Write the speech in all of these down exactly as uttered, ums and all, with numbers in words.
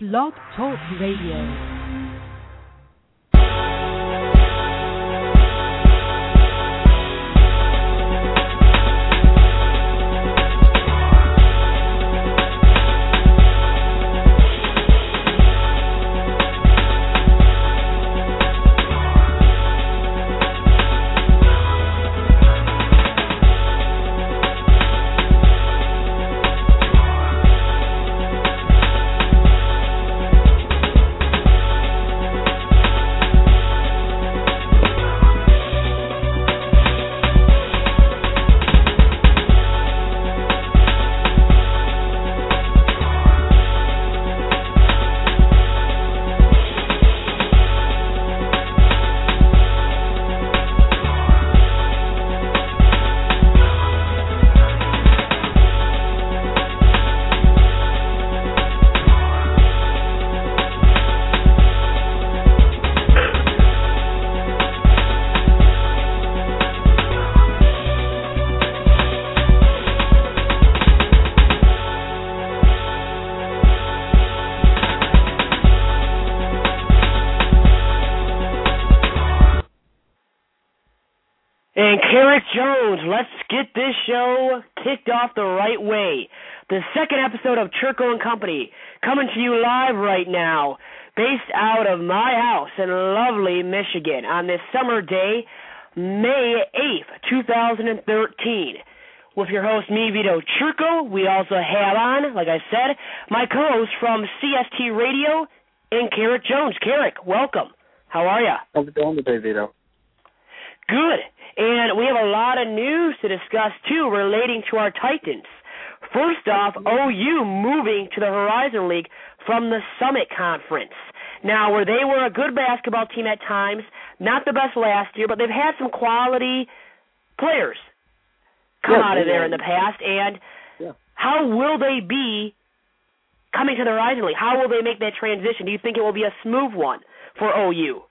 Blog Talk Radio. And Carrick Jones, let's get this show kicked off the right way. The second episode of Churko and Company, coming to you live right now, based out of my house in lovely Michigan on this summer day, May eighth, twenty thirteen. With your host, me, Vito Churko. We also have on, like I said, my co-host from C S T Radio, and Carrick Jones. Carrick, welcome. How are you? How's it going today, Vito? Good. And we have a lot of news to discuss, too, relating to our Titans. First off, O U moving to the Horizon League from the Summit Conference. Now, where they were a good basketball team at times, not the best last year, but they've had some quality players come yeah, out of yeah. there in the past. And yeah. how will they be coming to the Horizon League? How will they make that transition? Do you think it will be a smooth one for O U?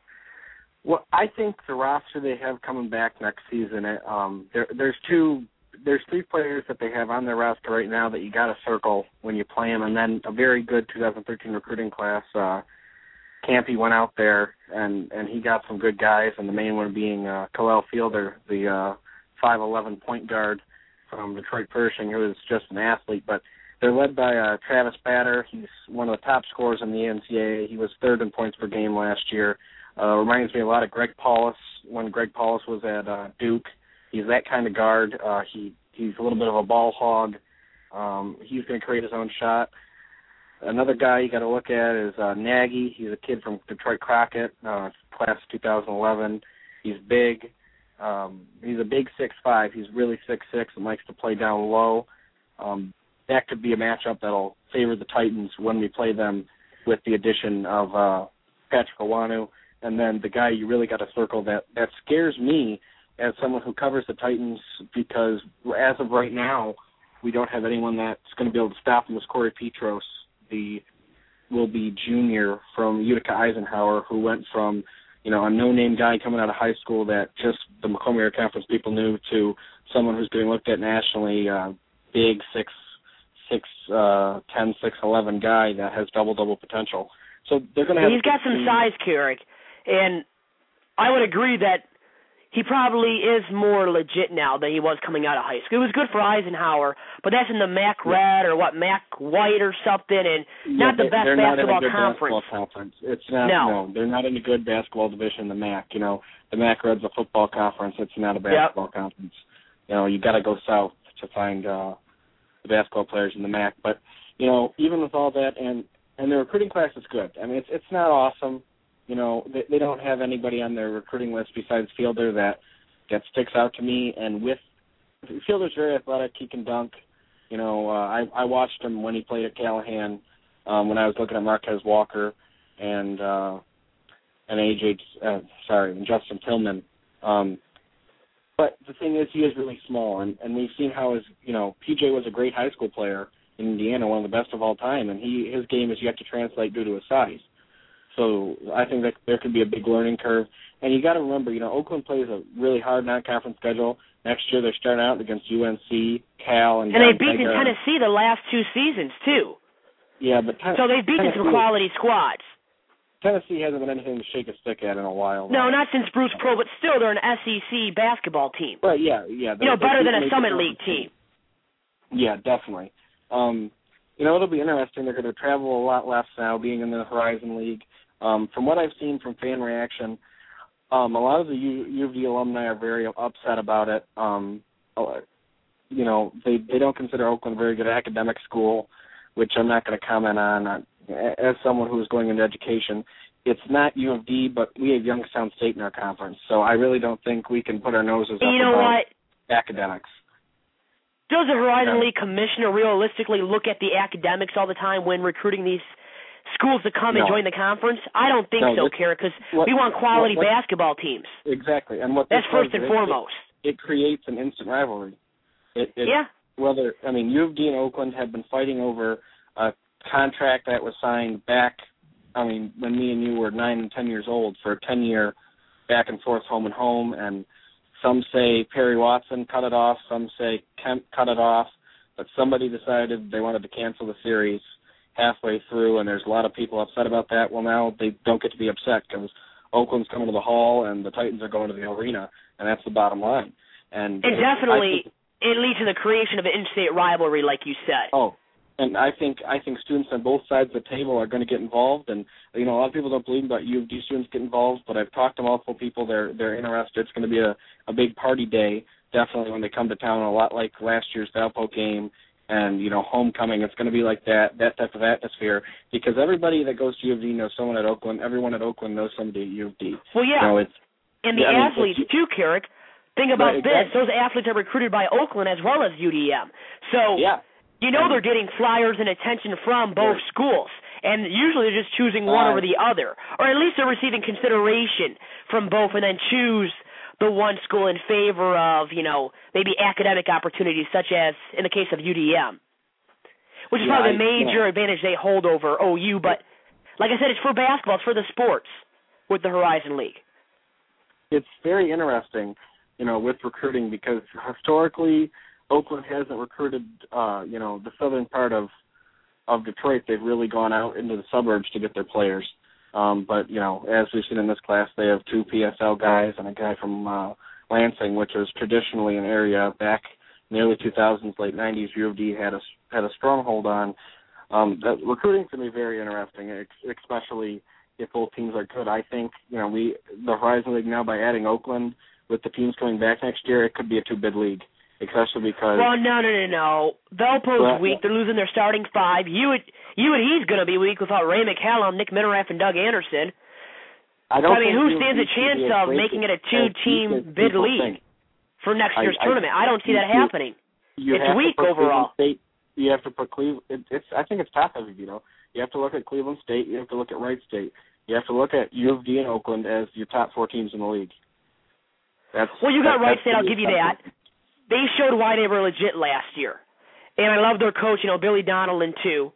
Well, I think the roster they have coming back next season, um, there, there's two, there's three players that they have on their roster right now that you got to circle when you play them, and then a very good two thousand thirteen recruiting class. Uh, Campy went out there and and he got some good guys, and the main one being uh, Khalil Fielder, the uh, five eleven point guard from Detroit Pershing, who is just an athlete. But they're led by uh, Travis Batter. He's one of the top scorers in the N C double A. He was third in points per game last year. Uh, reminds me a lot of Greg Paulus when Greg Paulus was at uh, Duke. He's that kind of guard. Uh, he he's a little bit of a ball hog. Um, he's going to create his own shot. Another guy you got to look at is uh, Nagy. He's a kid from Detroit Crockett, uh, class of two thousand eleven. He's big. Um, he's a big six five. He's really six six and likes to play down low. Um, that could be a matchup that'll favor the Titans when we play them with the addition of uh, Patrick Awanu. And then the guy you really got to circle that, that scares me as someone who covers the Titans, because as of right now, we don't have anyone that's going to be able to stop him, is Corey Petros, the will be junior from Utica Eisenhower, who went from, you know, a no-name guy coming out of high school that just the Macomb Area Conference people knew to someone who's getting looked at nationally, uh, big six, six, uh, ten, six, eleven guy that has double-double potential. So they're going to have. He's got some size, Carrick. And I would agree that he probably is more legit now than he was coming out of high school. It was good for Eisenhower, but that's in the M A C Red or what, M A C White or something, and yeah, not the best they're basketball not in a good conference. Basketball conference. It's not. No. no, they're not in a good basketball division in the M A C. You know, the M A C Red's a football conference. It's not a basketball yep. conference. You know, you got to go south to find uh, the basketball players in the M A C. But you know, even with all that, and and the recruiting class is good. I mean, it's it's not awesome. You know, they, they don't have anybody on their recruiting list besides Fielder that, that sticks out to me. And with Fielder's very athletic, he can dunk. You know, uh, I, I watched him when he played at Callahan um, when I was looking at Marquez Walker and uh, and A J, uh, sorry, and Justin Tillman. Um, but the thing is, he is really small, and, and we've seen how his, you know, P J was a great high school player in Indiana, one of the best of all time, and he his game is yet to translate due to his size. So I think that there could be a big learning curve. And you got to remember, you know, Oakland plays a really hard non-conference schedule. Next year they're starting out against U N C, Cal, and And they've beaten Tennessee the last two seasons, too. Yeah, but ten- so they've beaten Tennessee, some quality squads. Tennessee hasn't been anything to shake a stick at in a while. No, though. not since Bruce Pearl, but still they're an S E C basketball team. But yeah, yeah. You know, better than a Summit League League team. Yeah, definitely. Um, you know, it'll be interesting. They're going to travel a lot less now, being in the Horizon League. Um, from what I've seen from fan reaction, um, a lot of the U, U of D alumni are very upset about it. Um, you know, they they don't consider Oakland a very good academic school, which I'm not going to comment on. As someone who is going into education, it's not U of D, but we have Youngstown State in our conference, so I really don't think we can put our noses up you know about what? academics. Does the Horizon Yeah. League commissioner realistically look at the academics all the time when recruiting these schools to come no. and join the conference? I don't think no, so, this, Carrick, because what, we want quality what, what, basketball teams. Exactly, and what That's this first does, and it, foremost. It, it creates an instant rivalry. It, it, yeah. Whether I mean, U of D and Oakland have been fighting over a contract that was signed back, I mean, when me and you were nine and ten years old, for a ten-year back and forth home and home, and some say Perry Watson cut it off, some say Kemp cut it off, but somebody decided they wanted to cancel the series halfway through, and there's a lot of people upset about that. Well, now they don't get to be upset because Oakland's coming to the Hall and the Titans are going to the arena, and that's the bottom line. And, and definitely, think, it leads to the creation of an in-state rivalry, like you said. Oh, and I think I think students on both sides of the table are going to get involved, and you know a lot of people don't believe about U of D students get involved, but I've talked to multiple people. They're they're interested. It's going to be a, a big party day, definitely when they come to town. A lot like last year's Valpo game, and you know homecoming. It's going to be like that that type of atmosphere because everybody that goes to U of D knows someone at Oakland. Everyone at Oakland knows somebody at U of D. Well, yeah, you know, it's, and the I mean, athletes too, Carrick. Think about right, exactly. this: those athletes are recruited by Oakland as well as U D M. So. Yeah. You know they're getting flyers and attention from both right. schools, and usually they're just choosing one uh, over the other, or at least they're receiving consideration from both and then choose the one school in favor of, you know, maybe academic opportunities, such as in the case of U D M, which is yeah, probably the I, major yeah. advantage they hold over O U, but like I said, it's for basketball, it's for the sports with the Horizon League. It's very interesting, you know, with recruiting because historically Oakland hasn't recruited, uh, you know, the southern part of of Detroit. They've really gone out into the suburbs to get their players. Um, but, you know, as we've seen in this class, they have two P S L guys and a guy from uh, Lansing, which was traditionally an area back in the early two thousands, late nineties, U of D had a, had a stronghold on. Um, that recruiting can be very interesting, especially if both teams are good. I think, you know, we the Horizon League now, by adding Oakland with the teams coming back next year, it could be a two-bid league. Especially because well, no, no, no, no. Valpo's well, weak. They're losing their starting five. You would, you and he's going to be weak without Ray McCallum, Nick Minneraff, and Doug Anderson. I don't. I mean, think who stands a chance of a making it a two-team bid league think. for next year's I, tournament? I, I don't see that you, happening. You it's weak overall. State, you have to put Cleveland. It, it's. I think it's top heavy. You know, you have to look at Cleveland State. You have to look at Wright State. You have to look at U of D and Oakland as your top four teams in the league. That's well, you got that, Wright State. I'll give you that. They showed why they were legit last year. And I love their coach, you know, Billy Donnellan, too.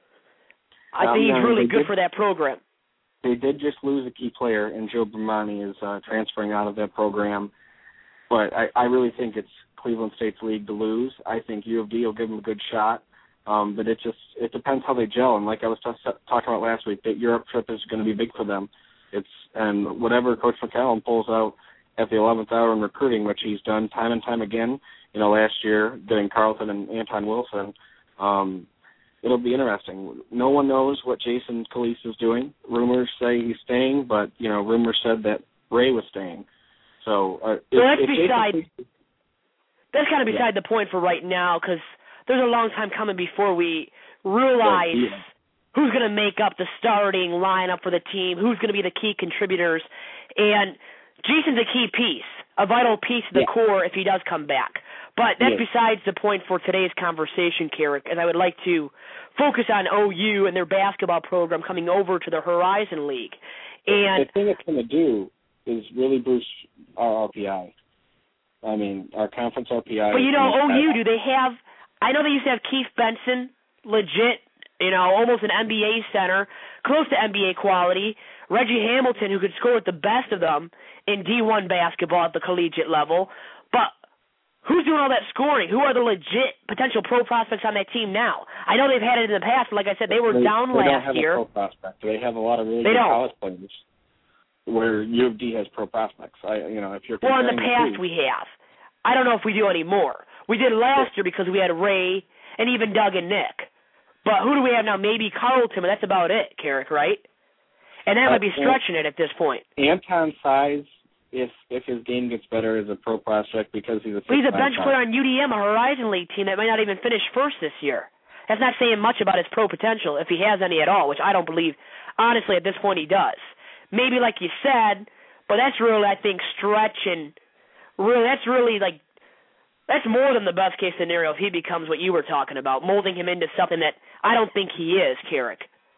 I um, think he's no, really good did, for that program. They did just lose a key player, and Joe Bramani is uh, transferring out of that program. But I, I really think it's Cleveland State's league to lose. I think U of D will give them a good shot. Um, but it just it depends how they gel. And like I was t- talking about last week, that Europe trip is going to be big for them. It's and whatever Coach McCallum pulls out at the eleventh hour in recruiting, which he's done time and time again, you know, last year, getting Carlton and Anton Wilson, um, it'll be interesting. No one knows what Jason Calise is doing. Rumors say he's staying, but, you know, rumors said that Ray was staying. So, uh, if, well, that's if beside, Jason, that's kind of beside yeah. the point for right now, because there's a long time coming before we realize yeah. who's going to make up the starting lineup for the team, who's going to be the key contributors, and Jason's a key piece, a vital piece of the yeah. core if he does come back. But that's yeah. besides the point for today's conversation, Carrick, as I would like to focus on O U and their basketball program coming over to the Horizon League. And the thing it's going to do is really boost our R P I. I mean, our conference R P I. But, you know, O U, do they have – I know they used to have Keith Benson, legit, you know, almost an N B A center, close to N B A quality, Reggie Hamilton, who could score with the best of them in D one basketball at the collegiate level. But Who's doing all that scoring? Who are the legit potential pro prospects on that team now? I know they've had it in the past, but like I said, they were they, down they last don't have year. A pro prospect. They have a lot of really they good don't. college players where U of D has pro prospects. I, you know, if you're well, in the comparing past two, we have. I don't know if we do anymore. We did last year because we had Ray and even Doug and Nick. But who do we have now? Maybe Carlton, but that's about it, Carrick, right? And that uh, might be stretching it at this point. Anton Size, if if his game gets better, is a pro prospect because he's a. Well, he's a bench player on U D M, a Horizon League team that might not even finish first this year. That's not saying much about his pro potential, if he has any at all, which I don't believe, honestly, at this point he does. Maybe like you said, but that's really, I think, stretching. Really, that's really like, that's more than the best case scenario if he becomes what you were talking about, molding him into something that I don't think he is, Carrick.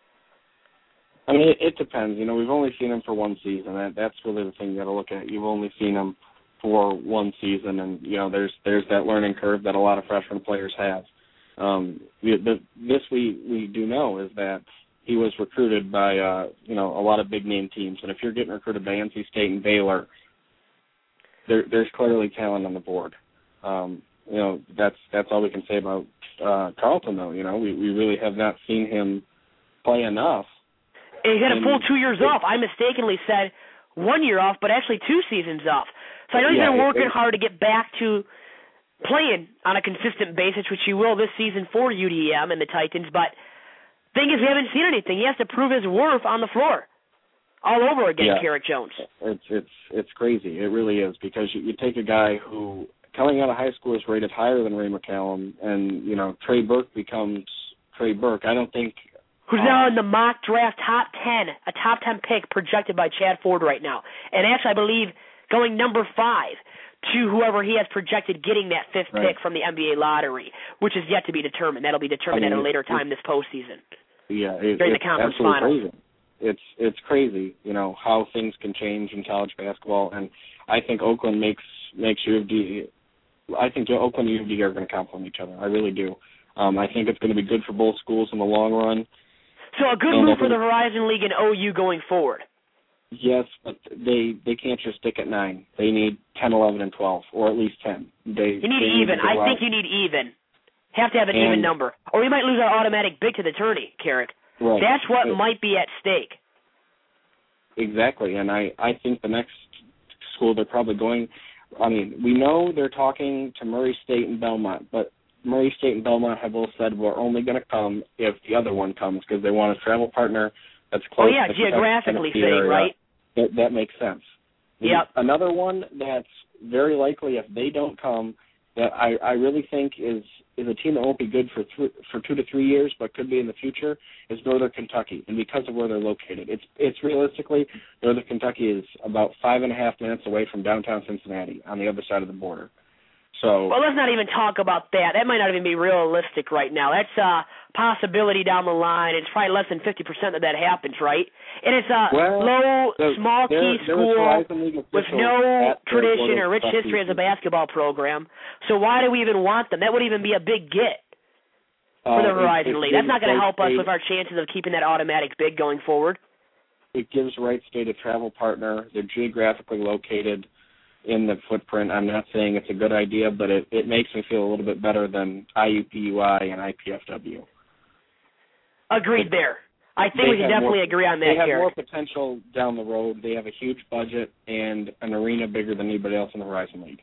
I mean, it, it depends. You know, we've only seen him for one season. That, that's really the thing you got to look at. You've only seen him for one season, and you know, there's there's that learning curve that a lot of freshman players have. Um, the, the, this we we do know is that he was recruited by uh, you know, a lot of big name teams, and if you're getting recruited by N C State and Baylor, there, there's clearly talent on the board. Um, you know, that's that's all we can say about uh, Carlton, though. You know, we we really have not seen him play enough. And he's had a full two years it, off. I mistakenly said one year off, but actually two seasons off. So I know he's yeah, been working it, hard to get back to playing on a consistent basis, which he will this season for U D M and the Titans. But thing is, we haven't seen anything. He has to prove his worth on the floor all over again, yeah, Carrick Jones. It's it's it's crazy. It really is, because you, you take a guy who coming out of high school is rated higher than Ray McCallum, and you know, Trey Burke becomes Trey Burke. I don't think. Who's now in the mock draft top ten, a top ten pick projected by Chad Ford right now. And actually, I believe going number five to whoever he has projected getting that fifth right. pick from the N B A lottery, which is yet to be determined. That'll be determined I mean, at a later it, time this postseason. Yeah, it, during it's the conference absolutely finals. crazy. It's it's crazy, you know, how things can change in college basketball, and I think Oakland makes makes U of D. I think Oakland and U of D are going to complement each other. I really do. Um, I think it's going to be good for both schools in the long run. So a good and move think, for the Horizon League and O U going forward. Yes, but they they can't just stick at nine. They need ten, eleven, and twelve, or at least ten. They you need they even. Need I out. think you need even. Have to have an and, even number, or we might lose our automatic bid to the tourney, Carrick. Right. That's what it, might be at stake. Exactly, and I, I think the next school they're probably going, I mean, we know they're talking to Murray State and Belmont, but Murray State and Belmont have both said we're only going to come if the other one comes, because they want a travel partner that's close. Oh, yeah, to geographically the saying, area. right? That, that makes sense. Yep. Another one that's very likely, if they don't come, that I, I really think is is a team that won't be good for th- for two to three years, but could be in the future, is Northern Kentucky, and because of where they're located, it's it's realistically Northern Kentucky is about five and a half minutes away from downtown Cincinnati on the other side of the border. So well, let's not even talk about that. That might not even be realistic right now. That's a possibility down the line. It's probably less than fifty percent that that happens, right? And it's a well, low, the, small there, key school with no tradition or rich history as a basketball program. So why do we even want them? That would even be a big get for the uh, Horizon it, it League. That's not going to help us State, with our chances of keeping that automatic bid going forward. It gives Wright State a travel partner. They're geographically located in the footprint. I'm not saying it's a good idea, but it, it makes me feel a little bit better than I U P U I and I P F W. Agreed but there. I think we can definitely more, agree on that, They have Garrett. more potential down the road. They have a huge budget and an arena bigger than anybody else in the Horizon League.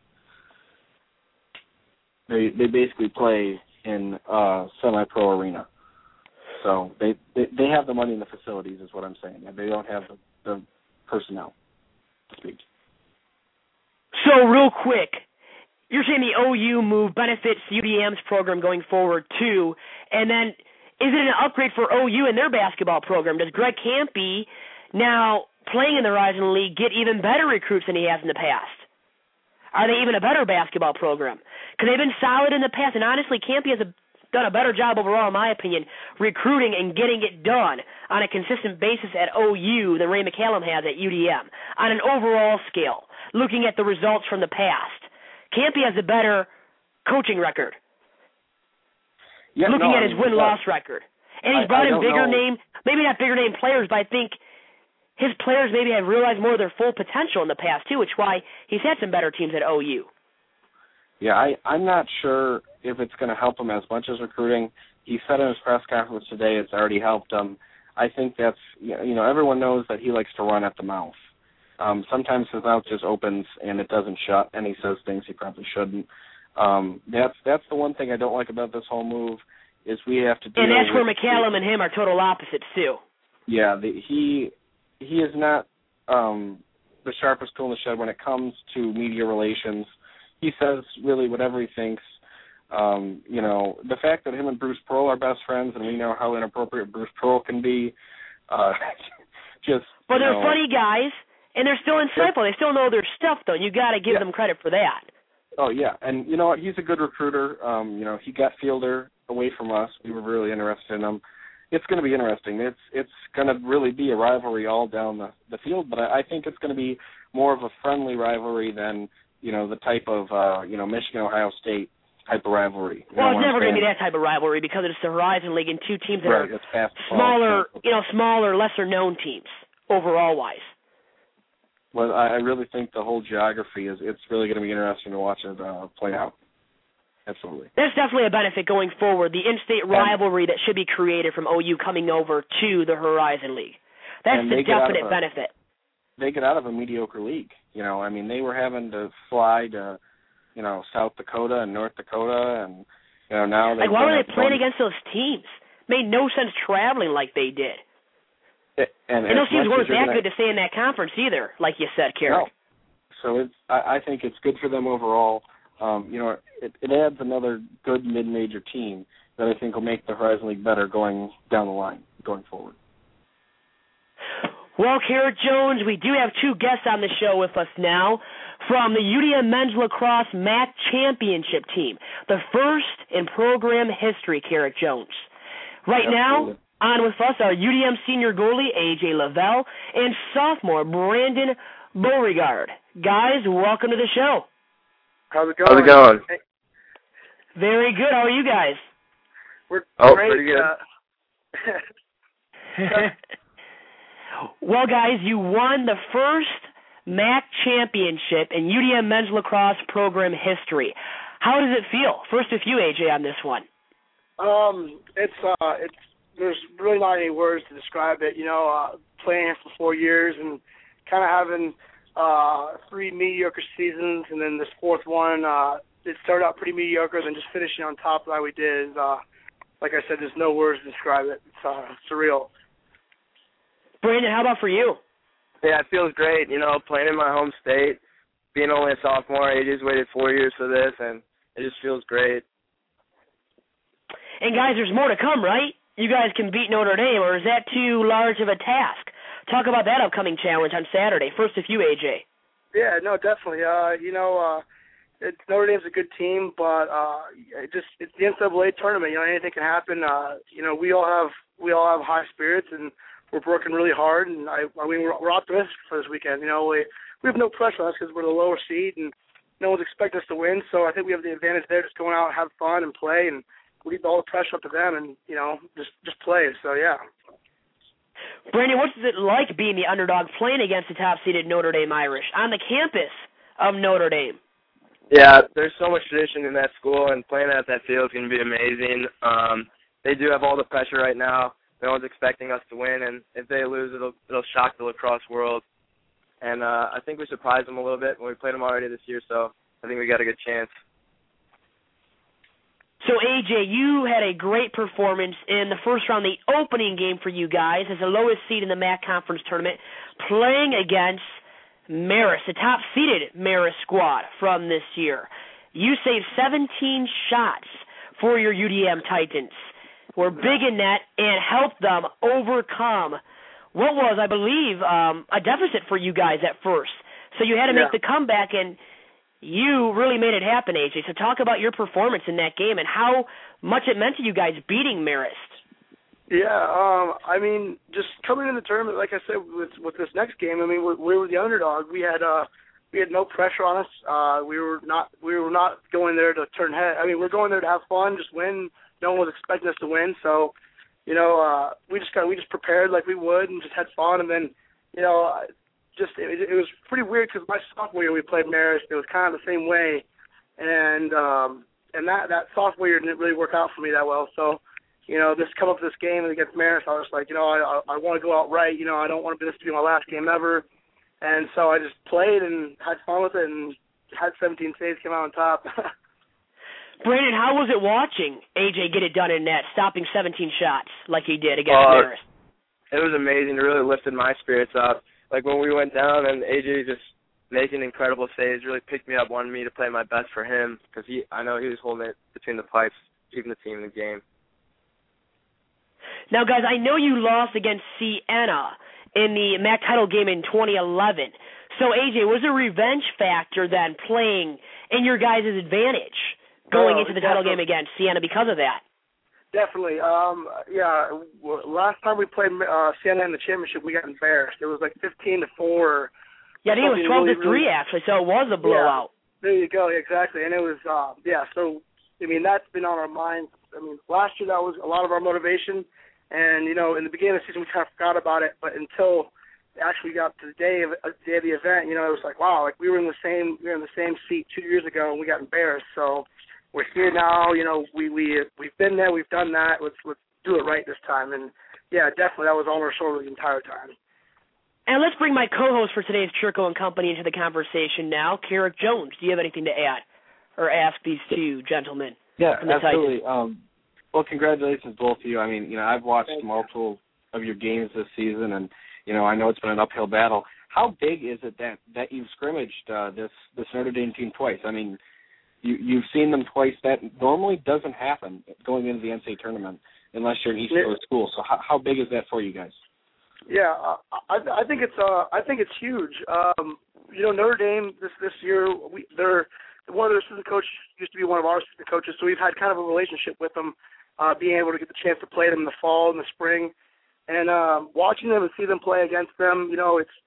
They they basically play in a semi-pro arena. So they, they, they have the money and the facilities is what I'm saying. They don't have the, the personnel to speak. So real quick, you're saying the O U move benefits U D M's program going forward too, and then is it an upgrade for O U and their basketball program? Does Greg Campy, now playing in the Horizon League, get even better recruits than he has in the past? Are they even a better basketball program? Because they've been solid in the past, and honestly, Campy has a, done a better job overall, in my opinion, recruiting and getting it done on a consistent basis at O U than Ray McCallum has at U D M on an overall scale, looking at the results from the past. Campy has a better coaching record, yeah, looking no, at I his mean, win-loss record. And he's I, brought I in bigger know. name, maybe not bigger name players, but I think his players maybe have realized more of their full potential in the past too, which is why he's had some better teams at O U. Yeah, I, I'm not sure if it's going to help him as much as recruiting. He said in his press conference today it's already helped him. I think that's, you know, everyone knows that he likes to run at the mouth. Um, sometimes his mouth just opens and it doesn't shut, and he says things he probably shouldn't. Um, that's that's the one thing I don't like about this whole move is we have to deal And that's with where McCallum and him are total opposites, too. Yeah, the, he he is not um, the sharpest tool in the shed when it comes to media relations. He says really whatever he thinks. Um, you know, the fact that him and Bruce Pearl are best friends, and we know how inappropriate Bruce Pearl can be, uh, just. But they're know, funny guys, and they're still insightful. They still know their stuff, though. You got to give yeah. them credit for that. Oh yeah, and you know what? He's a good recruiter. Um, you know, he got Fielder away from us. We were really interested in him. It's going to be interesting. It's it's going to really be a rivalry all down the, the field, but I, I think it's going to be more of a friendly rivalry than, you know, the type of, uh, you know, Michigan-Ohio State type of rivalry. You well, know it's never going to saying? be that type of rivalry because it's the Horizon League and two teams that right, are it's fast smaller, ball. you know, smaller, lesser-known teams overall-wise. Well, I really think the whole geography is, it's really going to be interesting to watch it uh, play out. Absolutely. There's definitely a benefit going forward, the in-state rivalry that should be created from O U coming over to the Horizon League. That's the definite a, benefit. They get out of a mediocre league. You know, I mean, they were having to fly to, you know, South Dakota and North Dakota, and, you know, now they Like, why were they playing against those teams? Made no sense traveling like they did. It, and and those teams weren't that gonna, good to stay in that conference either, like you said, Carrick. No. So it's, I, I think it's good for them overall. Um, you know, it, it adds another good mid-major team that I think will make the Horizon League better going down the line, going forward. Well, Carrick Jones, we do have two guests on the show with us now from the U D M Men's Lacrosse M A C Championship team, the first in program history, Carrick Jones. Right Absolutely. now, on with us are U D M senior goalie A J Lavelle and sophomore Brandon Beauregard. Guys, welcome to the show. How's it going? How's it going? Hey. Very good. How are you guys? We're oh, great. pretty good. Uh, well, guys, you won the first M A C championship in U D M Men's Lacrosse program history. How does it feel? First with you, A J, on this one. Um, it's uh, it's there's really not any words to describe it. You know, uh, playing here for four years and kind of having uh, three mediocre seasons, and then this fourth one, uh, it started out pretty mediocre, then just finishing on top like we did. Is, uh, like I said, there's no words to describe it. It's uh, surreal. Brandon, how about for you? Yeah, it feels great. You know, playing in my home state, being only a sophomore, I just waited four years for this, and it just feels great. And, guys, there's more to come, right? You guys can beat Notre Dame, or is that too large of a task? Talk about that upcoming challenge on Saturday. First with you, A J. Yeah, no, definitely. Uh, you know, uh, it's, Notre Dame's a good team, but uh, it just it's the N C double A tournament. You know, anything can happen. Uh, you know, we all have we all have high spirits, and we're working really hard. And I, I mean, we're, we're optimistic for this weekend. You know, we we have no pressure on us because we're the lower seed, and no one's expecting us to win. So I think we have the advantage there, just going out and have fun and play, and leave all the pressure up to them, and you know, just just play. So yeah. Brandon, what's it like being the underdog playing against the top-seeded Notre Dame Irish on the campus of Notre Dame? Yeah, there's so much tradition in that school, and playing at that field is going to be amazing. Um, they do have all the pressure right now. No one's expecting us to win, and if they lose, it'll it'll shock the lacrosse world. And uh, I think we surprised them a little bit when we played them already this year, so I think we got a good chance. So, A J, you had a great performance in the first round, the opening game for you guys as the lowest seed in the M A C Conference Tournament, playing against Marist, the top-seeded Marist squad from this year. You saved seventeen shots for your U D M Titans. Were big in net and helped them overcome what was, I believe, um, a deficit for you guys at first. So you had to yeah. make the comeback, and you really made it happen, A J. So talk about your performance in that game and how much it meant to you guys beating Marist. Yeah, um, I mean, just coming in the tournament, like I said, with with this next game, I mean, we, we were the underdog. We had uh, we had no pressure on us. Uh, we were not we were not going there to turn head. I mean, we're going there to have fun, just win. No one was expecting us to win, so you know, uh, we just got we just prepared like we would and just had fun, and then you know. Just it, it was pretty weird because my sophomore year we played Marist. It was kind of the same way, and um, and that that sophomore year didn't really work out for me that well. So, you know, this come up to this game against Marist, I was like, you know, I I, I want to go out right. You know, I don't want this to be my last game ever. And so I just played and had fun with it and had seventeen saves, came out on top. Brandon, how was it watching A J get it done in net, stopping seventeen shots like he did against uh, Marist? It was amazing. It really lifted my spirits up. Like when we went down and A J just making incredible saves really picked me up, wanted me to play my best for him because he, I know he was holding it between the pipes, keeping the team in the game. Now, guys, I know you lost against Siena in the M A C title game in twenty eleven. So, A J, was a revenge factor then playing in your guys' advantage going oh, into the title game against Siena because of that? Definitely. Um, yeah, last time we played uh, Siena in the championship, we got embarrassed. It was like fifteen to four. Yeah, I think it was twelve to three, really, actually, so it was a blowout. Yeah, there you go, exactly. And it was, uh, yeah, so, I mean, that's been on our minds. I mean, last year that was a lot of our motivation. And, you know, in the beginning of the season, we kind of forgot about it. But until actually got to the day of, uh, day of the event, you know, it was like, wow, like we were in the same we were in the same seat two years ago, and we got embarrassed. So we're here now. You know, we we we've been there, we've done that. Let's let's do it right this time. And yeah, definitely, that was on our shoulders the entire time. And let's bring my co-host for today's Churko and Company into the conversation now, Carrick Jones. Do you have anything to add or ask these two gentlemen? Yeah, absolutely. Um, well, congratulations both of you. I mean, you know, I've watched multiple of your games this season, and you know, I know it's been an uphill battle. How big is it that, that you've scrimmaged uh, this this Notre Dame team twice? I mean, you you've seen them twice. That normally doesn't happen going into the N C A A tournament unless you're an East Coast school. So how, how big is that for you guys? Yeah, I I think it's uh I think it's huge. Um, you know, Notre Dame this this year we they're one of their assistant coaches used to be one of our assistant coaches, so we've had kind of a relationship with them, uh, being able to get the chance to play them in the fall and the spring, and um, watching them and see them play against them, you know, it's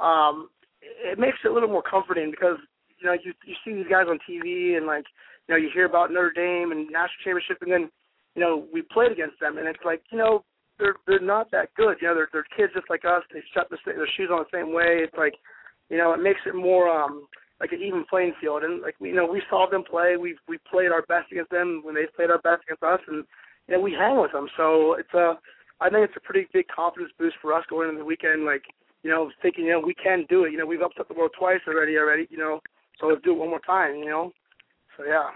um it makes it a little more comforting because you know you you see these guys on T V and like you know you hear about Notre Dame and national championship, and then you know we played against them, and it's like you know. They're they're not that good, you know. They're they're kids just like us. They shut the, their shoes on the same way. It's like, you know, it makes it more um like an even playing field. And like you know, we saw them play. We we played our best against them when they played our best against us, and you know we hang with them. So it's a, I think it's a pretty big confidence boost for us going into the weekend. Like you know, thinking you know we can do it. You know, we've upset the world twice already already. You know, so let's do it one more time. You know, so yeah.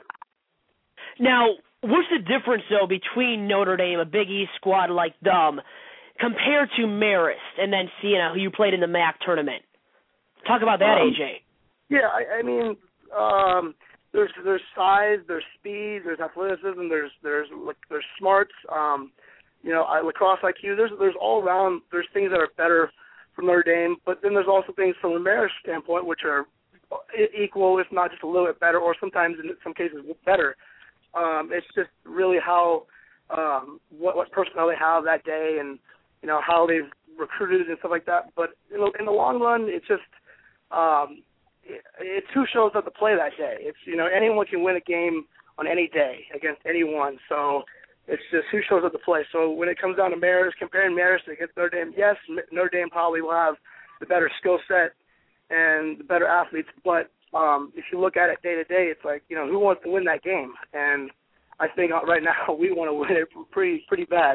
Now, what's the difference, though, between Notre Dame, a Big East squad like them, compared to Marist and then Siena, who you played in the M A C tournament? Talk about that, um, A J. Yeah, I, I mean, um, there's there's size, there's speed, there's athleticism, there's there's there's smarts, um, you know, lacrosse I Q. There's there's all around. There's things that are better from Notre Dame, but then there's also things from the Marist standpoint which are equal, if not just a little bit better, or sometimes in some cases better. Um, it's just really how um, what, what personnel they have that day, and you know how they've recruited and stuff like that. But in the, in the long run, it's just um, it, it's who shows up to play that day. It's you know anyone can win a game on any day against anyone. So it's just who shows up to play. So when it comes down to Marist, comparing Marist against Notre Dame, yes, Notre Dame probably will have the better skill set and the better athletes, but Um, if you look at it day to day, it's like, you know, who wants to win that game? And I think right now we want to win it pretty pretty bad.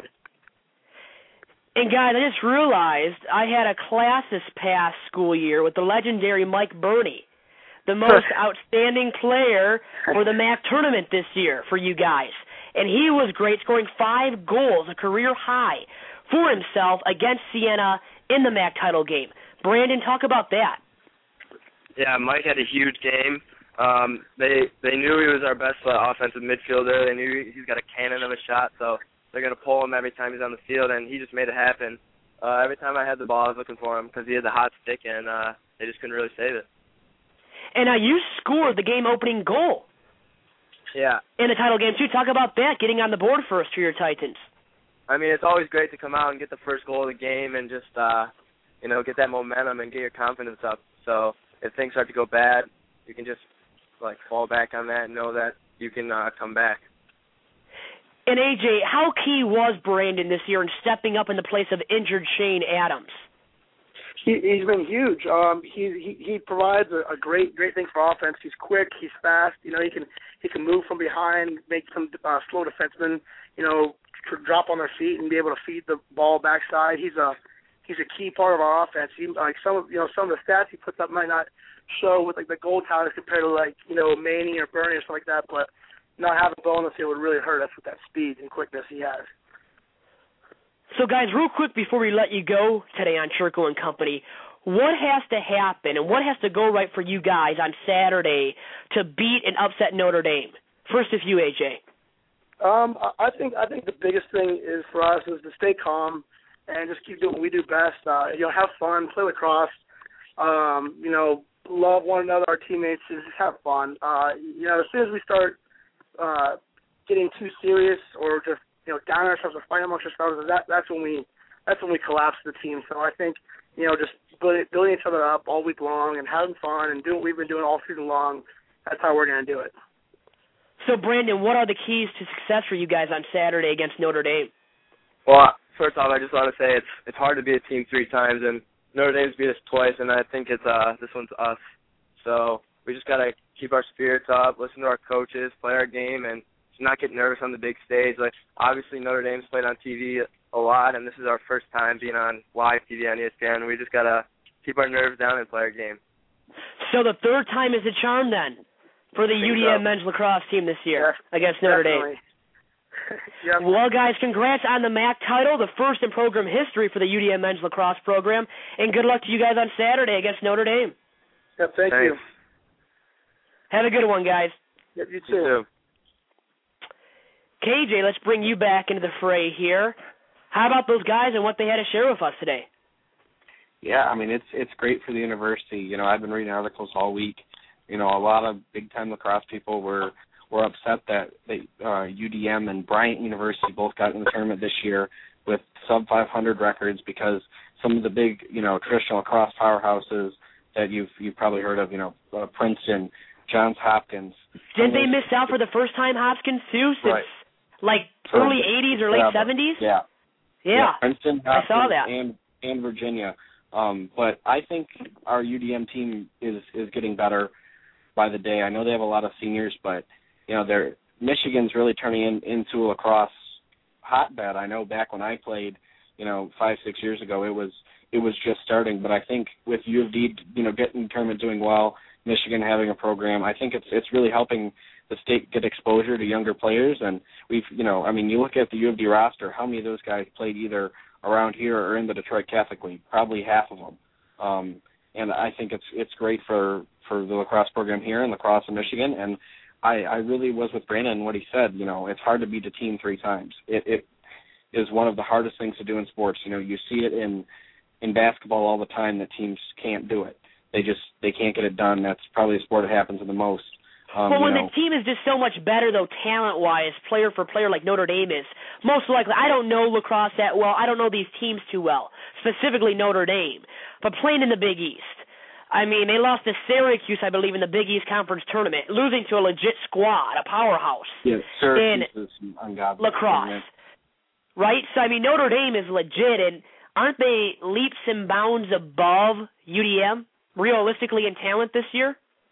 And, guys, I just realized I had a class this past school year with the legendary Mike Burney, the most outstanding player for the M A C tournament this year for you guys. And he was great, scoring five goals, a career high, for himself against Siena in the M A C title game. Brandon, talk about that. Yeah, Mike had a huge game. Um, they they knew he was our best uh, offensive midfielder. They knew he's got a cannon of a shot, so they're going to pull him every time he's on the field, and he just made it happen. Uh, every time I had the ball, I was looking for him because he had the hot stick, and uh, they just couldn't really save it. And uh, you scored the game-opening goal. Yeah. In the title game, too. Talk about that, getting on the board first for your Titans. I mean, it's always great to come out and get the first goal of the game and just, uh, you know, get that momentum and get your confidence up. So if things start to go bad, you can just, like, fall back on that and know that you can uh, come back. And, A J, how key was Brandon this year in stepping up in the place of injured Shane Adams? He, he's been huge. Um, he, he he provides a, a great great thing for offense. He's quick. He's fast. You know, he can he can move from behind, make some uh, slow defensemen, you know, tr- drop on their feet and be able to feed the ball backside. He's a he's a key part of our offense. He, like some of you know some of the stats he puts up might not show with like the goal totals compared to like you know Maney or Bernie or something like that, but not having bonus here would really hurt us with that speed and quickness he has. So, guys, real quick before we let you go today on Churko and Company, what has to happen and what has to go right for you guys on Saturday to beat and upset Notre Dame? First, if you, A J. Um, I think I think the biggest thing is for us is to stay calm and just keep doing what we do best. Uh, you know, have fun, play lacrosse. Um, you know, love one another, our teammates, and just have fun. Uh, you know, as soon as we start uh, getting too serious or just you know, down ourselves or fighting amongst ourselves, that that's when we that's when we collapse the team. So I think, you know, just building, building each other up all week long and having fun and doing what we've been doing all season long, that's how we're going to do it. So, Brandon, what are the keys to success for you guys on Saturday against Notre Dame? Well, first off, I just want to say it's it's hard to beat a team three times, and Notre Dame's beat us twice, and I think it's uh this one's us. So we just got to keep our spirits up, listen to our coaches, play our game, and not get nervous on the big stage. Like obviously Notre Dame's played on T V a lot, and this is our first time being on live T V on E S P N. We just gotta keep our nerves down and play our game. So the third time is a charm then for the U D M so. men's lacrosse team this year yes, against Notre definitely. Dame. Yep. Well, guys, congrats on the M A C title, the first in program history for the U D M men's lacrosse program, and good luck to you guys on Saturday against Notre Dame. Yep, thank Thanks. you. Have a good one, guys. Yep, you too. You too. K J, let's bring you back into the fray here. How about those guys and what they had to share with us today? Yeah, I mean, it's it's great for the university. You know, I've been reading articles all week. You know, a lot of big-time lacrosse people were, were upset that they, uh, U D M and Bryant University both got in the tournament this year with sub five hundred records because some of the big, you know, traditional lacrosse powerhouses that you've you've probably heard of, you know, uh, Princeton, Johns Hopkins. Did they miss out for the first time, Hopkins, too, since right. like So, early eighties or late yeah, seventies? Yeah. Yeah. yeah. Princeton, I Hopkins, saw that. And, and Virginia. Um, but I think our U D M team is, is getting better by the day. I know they have a lot of seniors, but, you know, they're Michigan's really turning in, into a lacrosse hotbed. I know back when I played, you know, five, six years ago, it was it was just starting. But I think with U of D, you know, getting the tournament, doing well, Michigan having a program, I think it's it's really helping the state get exposure to younger players. And we've, you know, I mean, you look at the U of D roster, how many of those guys played either around here or in the Detroit Catholic League? Probably half of them. Um, and I think it's it's great for, for the lacrosse program here and lacrosse in Michigan. And I, I really was with Brandon what he said. You know, it's hard to beat a team three times. It, it is one of the hardest things to do in sports. You know, you see it in in basketball all the time that teams can't do it. They just they can't get it done. That's probably the sport that happens the most. Um, well, when you know. the team is just so much better, though, talent-wise, player for player, like Notre Dame is, most likely, I don't know lacrosse that well. I don't know these teams too well, specifically Notre Dame. But playing in the Big East, I mean, they lost to Syracuse, I believe, in the Big East Conference tournament, losing to a legit squad, a powerhouse Yeah, Syracuse is ungodly. lacrosse. Right? So, I mean, Notre Dame is legit, and aren't they leaps and bounds above U D M, realistically, in talent this year?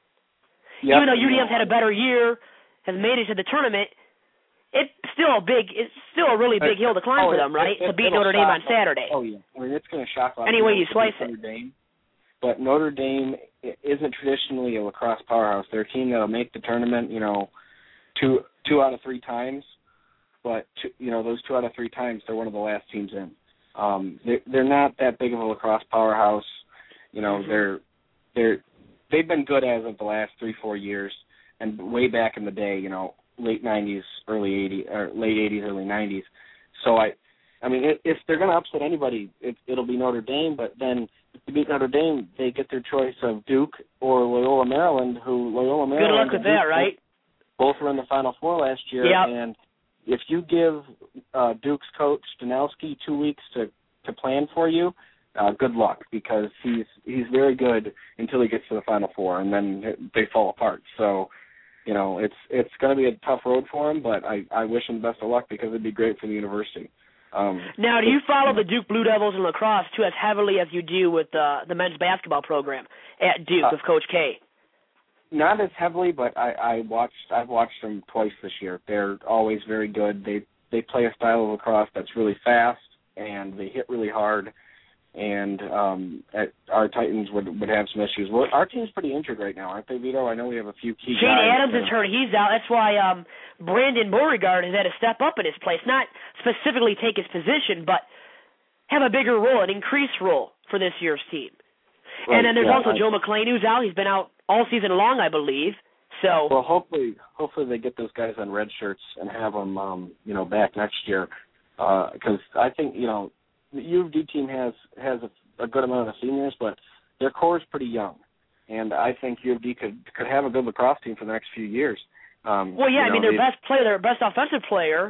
Yep. Even though U D M's had a better year, has made it to the tournament, it's still a big, it's still a really big hill to climb oh, for them, it, right? It, to beat It'll Notre Dame on shock Saturday. Oh yeah, I mean it's going to shock a lot. Any way you to slice beat it. Notre Dame, but Notre Dame isn't traditionally a lacrosse powerhouse. They're a team that'll make the tournament, you know, two two out of three times. But two, you know, those two out of three times, they're one of the last teams in. Um, they're, they're not that big of a lacrosse powerhouse. You know, Mm-hmm. they're they're they've been good as of the last three four years. And way back in the day, you know, late nineties, early eighties, or late eighties, early nineties. So I, I mean, if they're going to upset anybody, it, it'll be Notre Dame. But then if they beat Notre Dame, they get their choice of Duke or Loyola Maryland, who Loyola Maryland. Good luck with that, right? Both were in the Final Four last year. Yep. And if you give uh, Duke's coach Stanowski two weeks to, to plan for you, uh, good luck, because he's he's very good until he gets to the Final Four, and then they fall apart. So, you know, it's it's going to be a tough road for him, but I, I wish him best of luck because it'd be great for the university. Um, now, do you follow the Duke Blue Devils in lacrosse too as heavily as you do with uh, the men's basketball program at Duke uh, with Coach K? Not as heavily, but I, I watched. I've watched them twice this year. They're always very good. They they play a style of lacrosse that's really fast and they hit really hard. And um, at, our Titans would would have some issues. Well, our team's pretty injured right now, aren't they, Vito? I know we have a few key Shane guys. Adams is hurt. He's out. That's why um, Brandon Beauregard has had to step up in his place, not specifically take his position, but have a bigger role, an increased role for this year's team. Right, and then there's yeah, also I, Joe McLean, who's out. He's been out all season long, I believe. So well, hopefully, hopefully they get those guys on red shirts and have them, um, you know, back next year. Because uh, I think, you know, the U of D team has has a, a good amount of seniors, but their core is pretty young, and I think U of D could could have a good lacrosse team for the next few years. Um, well, yeah, you know, I mean their they, best player, their best offensive player,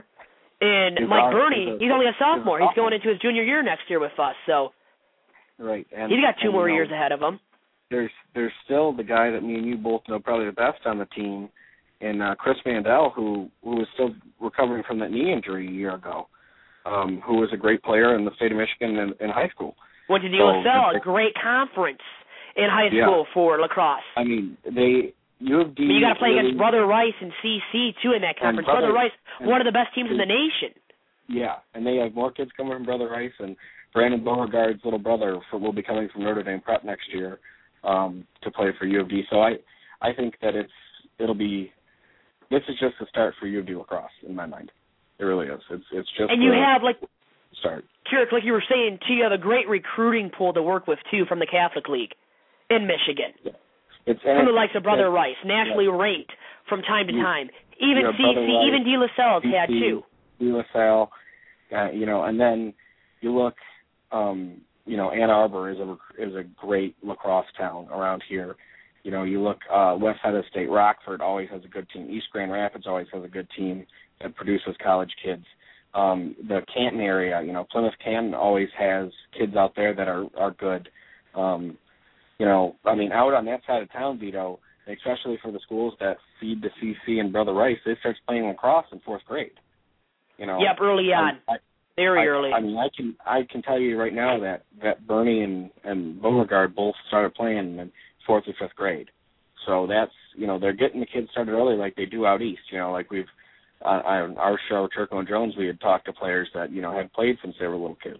in Mike Burney. He's only a sophomore. He's going into his junior year next year with us, so right. And, he's got two and, more you know, years ahead of him. There's there's still the guy that me and you both know probably the best on the team, and uh, Chris Mandel, who who was still recovering from that knee injury a year ago, um, who was a great player in the state of Michigan in, in high school. Went to D L S L, so, a great conference in high school yeah. for lacrosse. I mean, they U of D. But you got to play really, against Brother Rice and C C too in that conference. Brother, Brother Rice, one of the best teams in the nation. Yeah, and they have more kids coming from Brother Rice, and Brandon Beauregard's little brother for, will be coming from Notre Dame Prep next year um, to play for U of D. So I, I think that it's it'll be this is just the start for U of D lacrosse in my mind. It really is. It's it's just and you have like start. Kirik, like you were saying too, you have a great recruiting pool to work with too from the Catholic League in Michigan. Yeah. It's from the likes of Brother Rice, nationally yeah. ranked from time to you, time. Even you know, C C, Rice, even De La Salle's C C, had too. De La Salle, uh, you know, and then you look, um, you know, Ann Arbor is a is a great lacrosse town around here. You know, you look uh, west side of the state, Rockford always has a good team. East Grand Rapids always has a good team that produces college kids. Um, the Canton area, you know, Plymouth Canton always has kids out there that are are good. Um, you know, I mean, out on that side of town, Vito, especially for the schools that feed the C C and Brother Rice, they start playing lacrosse in fourth grade. You know, yep, early on, I, I, very I, early. I mean, I can I can tell you right now that that Bernie and and Beauregard both started playing in fourth or fifth grade. So that's, you know, they're getting the kids started early like they do out east. You know, like we've uh, on our show, Turco and Jones, we had talked to players that, you know, had played since they were little kids.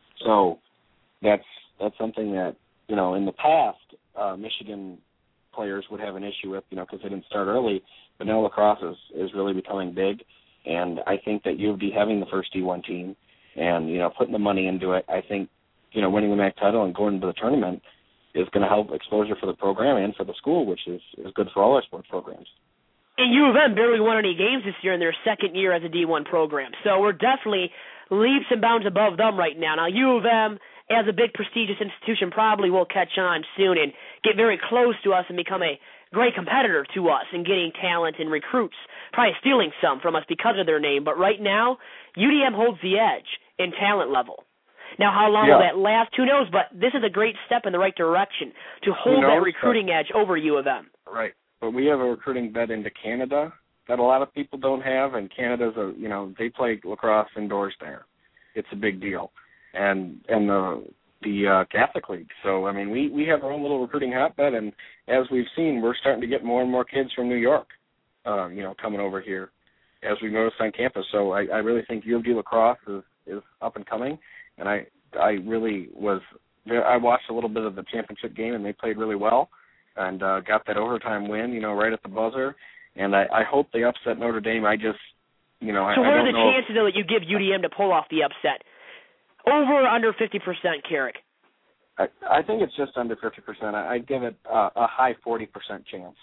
So that's that's something that, you know, in the past, uh, Michigan players would have an issue with, you know, because they didn't start early. But now lacrosse is, is really becoming big. And I think that U of D having the first D one team and, you know, putting the money into it, I think, you know, winning the M A C title and going to the tournament is going to help exposure for the program and for the school, which is, is good for all our sports programs. And U of M barely won any games this year in their second year as a D one program. So we're definitely leaps and bounds above them right now. Now, U of M, as a big prestigious institution, probably will catch on soon and get very close to us and become a great competitor to us in getting talent and recruits, probably stealing some from us because of their name. But right now, U D M holds the edge in talent level. Now, how long yeah. will that last? Who knows? But this is a great step in the right direction to hold that recruiting edge over U of M. Right. But we have a recruiting bet into Canada that a lot of people don't have, and Canada's a, you know, they play lacrosse indoors there. It's a big deal. And and the the uh, Catholic League. So, I mean, we, we have our own little recruiting hotbed, and as we've seen, we're starting to get more and more kids from New York, uh, you know, coming over here, as we noticed on campus. So I, I really think U of D lacrosse is, is up and coming, and I I really was – I watched a little bit of the championship game, and they played really well and uh, got that overtime win, you know, right at the buzzer. And I, I hope they upset Notre Dame. I just, you know, so I, what I are don't the know chances, though, that you give U D M to pull off the upset? Over or under fifty percent, Kirik? I, I think it's just under fifty percent. I, I'd give it uh, a high forty percent chance.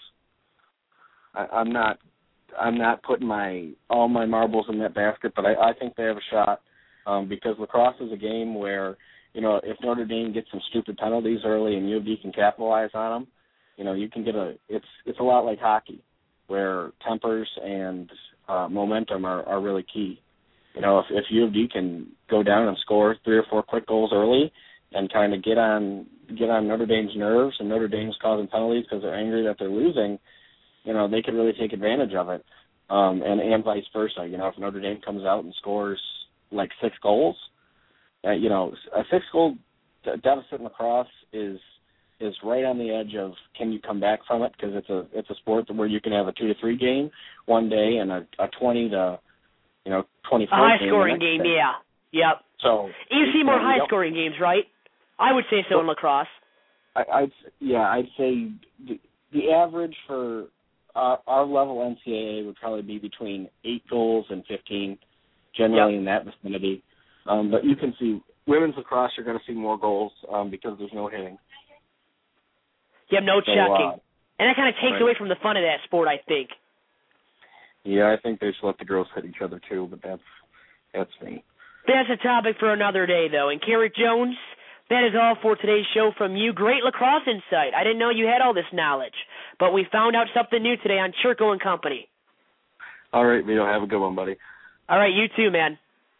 I, I'm not I'm not putting my all my marbles in that basket, but I, I think they have a shot um, because lacrosse is a game where, you know, if Notre Dame gets some stupid penalties early and U of D can capitalize on them, you know, you can get a – it's it's a lot like hockey where tempers and uh, momentum are, are really key. You know, if, if U of D can go down and score three or four quick goals early and kind of get on get on Notre Dame's nerves, and Notre Dame's causing penalties because they're angry that they're losing, you know, they could really take advantage of it, um, and, and vice versa. You know, if Notre Dame comes out and scores like six goals. Uh, you know, a six-goal deficit in lacrosse is is right on the edge of can you come back from it, because it's a it's a sport where you can have a two to three game one day and a, a twenty to you know twenty four a high game scoring game. day. Yeah, yep. So you see more you know, high scoring games, right? I would say so in lacrosse. I, I'd yeah, I'd say the, the average for our, our level N C double A would probably be between eight goals and fifteen, generally yep. in that vicinity. Um, but you can see women's lacrosse, you're going to see more goals um, because there's no hitting. You have no so, checking. Uh, and that kind of takes right. away from the fun of that sport, I think. Yeah, I think they should let the girls hit each other too, but that's that's me. That's a topic for another day, though. And Carrick Jones, that is all for today's show from you. Great lacrosse insight. I didn't know you had all this knowledge, but we found out something new today on Churko and Company. All right, Vito, have a good one, buddy. All right, you too, man.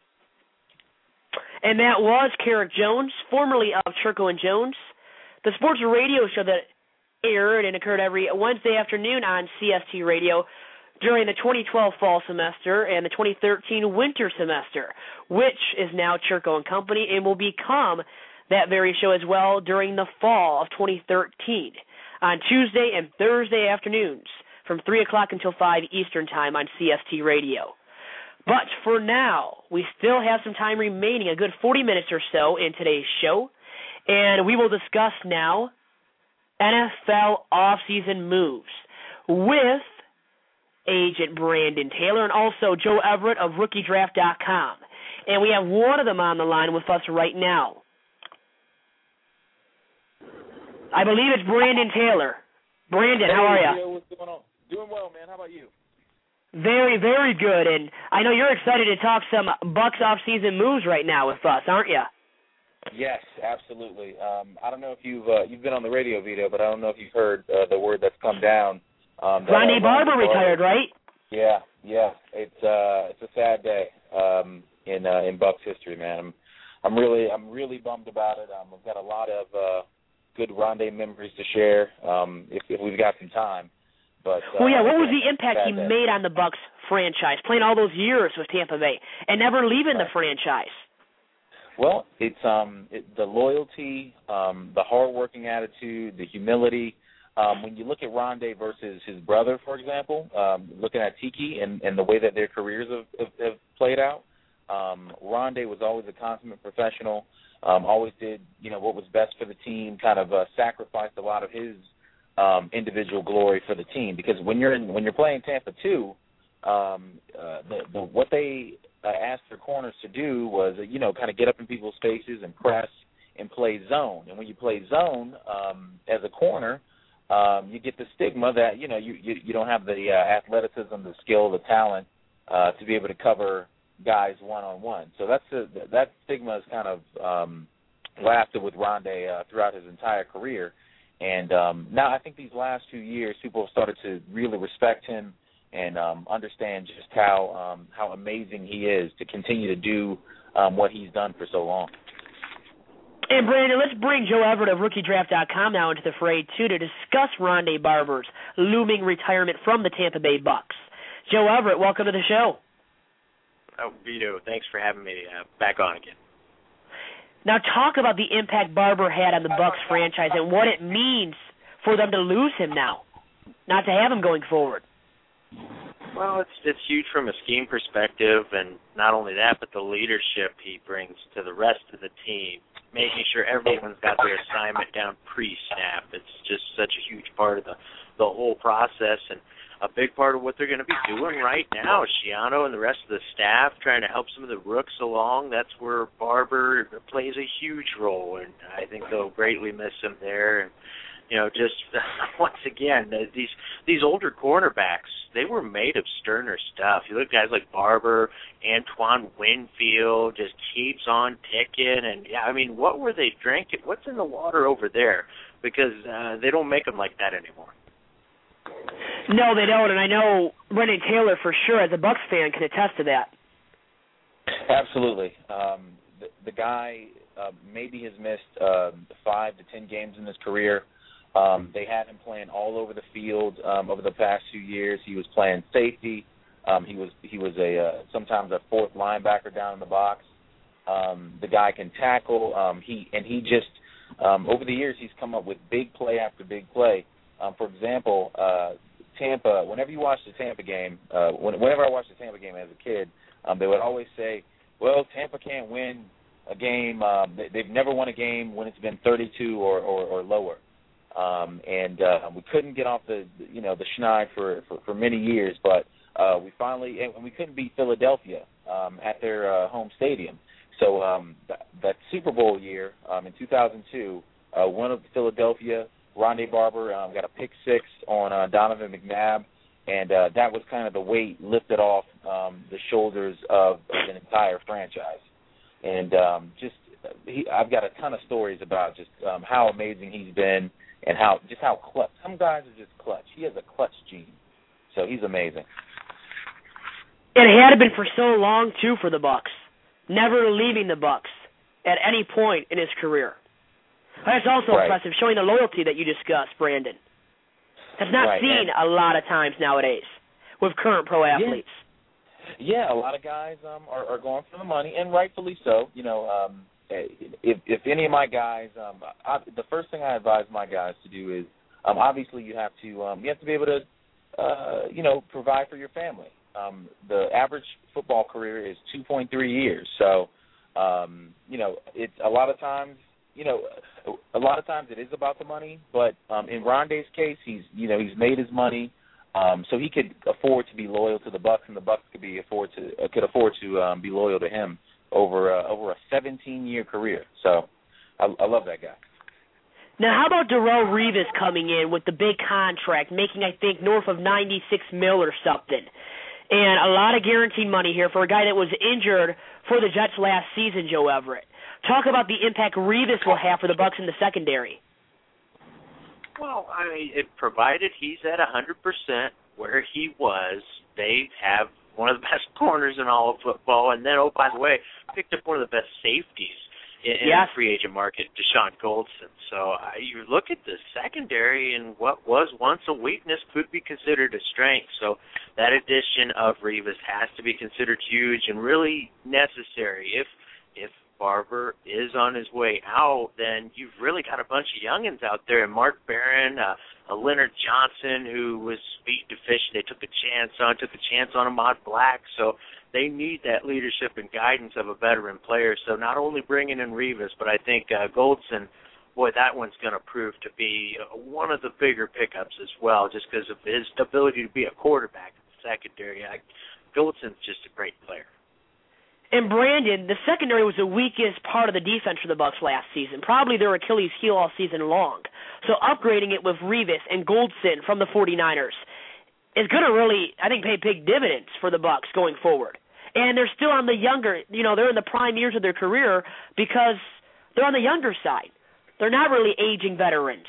And that was Carrick Jones, formerly of Churko and Jones, the sports radio show that aired and occurred every Wednesday afternoon on C S T Radio during the twenty twelve fall semester and the twenty thirteen winter semester, which is now Churko and Company and will become that very show as well during the fall of twenty thirteen on Tuesday and Thursday afternoons from three o'clock until five Eastern Time on C S T Radio. But for now, we still have some time remaining, a good forty minutes or so in today's show, and we will discuss now N F L offseason moves with agent Brandon Taylor and also Joe Everett of Rookie Draft dot com. And we have one of them on the line with us right now. I believe it's Brandon Taylor. Brandon, hey, how are you? What's going on? Doing well, man. How about you? Very, very good. And I know you're excited to talk some Bucks off-season moves right now with us, aren't you? Yes, absolutely. Um, I don't know if you've uh, you've been on the radio, Vito, but I don't know if you've heard uh, the word that's come down. Um, that, Rondé uh, Barber Rondé retired, Barber. right? Yeah, yeah. It's uh, it's a sad day um, in uh, in Bucks history, man. I'm I'm really I'm really bummed about it. Um, I've got a lot of uh, good Rondé memories to share um, if, if we've got some time. But uh, well, yeah. What was the impact he day. made on the Bucks franchise, playing all those years with Tampa Bay and never leaving right. the franchise? Well, it's um it, the loyalty, um, the hardworking attitude, the humility. Um, when you look at Rondé versus his brother, for example, um, looking at Tiki and, and the way that their careers have, have, have played out, um, Rondé was always a consummate professional. Um, always did you know what was best for the team. Kind of uh, sacrificed a lot of his um, individual glory for the team, because when you're in, when you're playing Tampa two, um, uh, the, the, what they uh, asked their corners to do was uh, you know kind of get up in people's faces and press and play zone. And when you play zone um, as a corner, um, you get the stigma that you know you you, you don't have the uh, athleticism, the skill, the talent uh, to be able to cover guys one on one. So that's a, that stigma is kind of um, lasted with Rondé uh, throughout his entire career. And um, now I think these last few years, people have started to really respect him and um, understand just how um, how amazing he is to continue to do um, what he's done for so long. And Brandon, let's bring Joe Everett of Rookie Draft dot com now into the fray too to discuss Rondé Barber's looming retirement from the Tampa Bay Bucks. Joe Everett, welcome to the show. Oh, Vito, thanks for having me uh, back on again. Now talk about the impact Barber had on the Bucks franchise and what it means for them to lose him now, not to have him going forward. Well, it's it's huge from a scheme perspective, and not only that, but the leadership he brings to the rest of the team, making sure everyone's got their assignment down pre-snap. It's just such a huge part of the, the whole process, and a big part of what they're going to be doing right now is Schiano and the rest of the staff trying to help some of the rooks along. That's where Barber plays a huge role, and I think they'll greatly miss him there. And you know, just once again, these these older cornerbacks, they were made of sterner stuff. You look at guys like Barber, Antoine Winfield, just keeps on ticking. And, yeah, I mean, what were they drinking? What's in the water over there? Because uh, they don't make them like that anymore. No, they don't, and I know Brandon Taylor for sure, as a Bucks fan, can attest to that. Absolutely. Um, the, the guy uh, maybe has missed uh, five to ten games in his career. Um, they had him playing all over the field um, over the past few years. He was playing safety, Um, he was he was a uh, sometimes a fourth linebacker down in the box. Um, the guy can tackle. Um, he and he just um, over the years he's come up with big play after big play. Um, for example, uh, Tampa. Whenever you watch the Tampa game, uh, when, whenever I watched the Tampa game as a kid, um, they would always say, "Well, Tampa can't win a game. Um, they, they've never won a game when it's been thirty-two or, or, or lower." Um, and uh, we couldn't get off the you know the schneid for, for, for many years, but uh, we finally and we couldn't beat Philadelphia um, at their uh, home stadium. So um, that, that Super Bowl year um, in two thousand two, uh, one of Philadelphia, Rondé Barber um, got a pick six on uh, Donovan McNabb, and uh, that was kind of the weight lifted off um, the shoulders of, of an entire franchise. And um, just he, I've got a ton of stories about just um, how amazing he's been and how just how clutch. Some guys are just clutch. He has a clutch gene, so he's amazing. And it had been for so long too for the Bucs, never leaving the Bucs at any point in his career. That's also right. impressive, showing the loyalty that you discussed, Brandon. That's not right. seen and, a lot of times nowadays with current pro athletes. Yeah, yeah a lot of guys um, are, are going for the money, and rightfully so. You know, um, if if any of my guys, um, I, the first thing I advise my guys to do is, um, obviously you have to um, you have to be able to, uh, you know, provide for your family. Um, the average football career is two point three years, so um, you know, it's a lot of times. You know, a lot of times it is about the money, but um, in Rondé's case, he's you know he's made his money, um, so he could afford to be loyal to the Bucs, and the Bucs could be afford to uh, could afford to um, be loyal to him over uh, over a seventeen-year career. So I, I love that guy. Now, how about Darrelle Revis coming in with the big contract, making I think north of ninety-six mil or something, and a lot of guaranteed money here for a guy that was injured for the Jets last season, Joe Everett. Talk about the impact Revis will have for the Bucs in the secondary. Well, I mean, it, provided he's at one hundred percent where he was, they have one of the best corners in all of football. And then, oh, by the way, picked up one of the best safeties in, in yes. the free agent market, Deshaun Goldson. So uh, you look at the secondary, and what was once a weakness could be considered a strength. So that addition of Revis has to be considered huge and really necessary. If if Barber is on his way out, then you've really got a bunch of youngins out there. And Mark Barron, uh, a Leonard Johnson, who was speed deficient, they took a chance on, took a chance on Ahmad Black. So they need that leadership and guidance of a veteran player. So not only bringing in Revis, but I think uh, Goldson, boy, that one's going to prove to be uh, one of the bigger pickups as well, just because of his ability to be a quarterback in the secondary. I, Goldson's just a great player. And Brandon, the secondary was the weakest part of the defense for the Bucs last season, probably their Achilles heel all season long. So upgrading it with Revis and Goldson from the 49ers is going to really, I think, pay big dividends for the Bucs going forward. And they're still on the younger, you know, they're in the prime years of their career because they're on the younger side. They're not really aging veterans.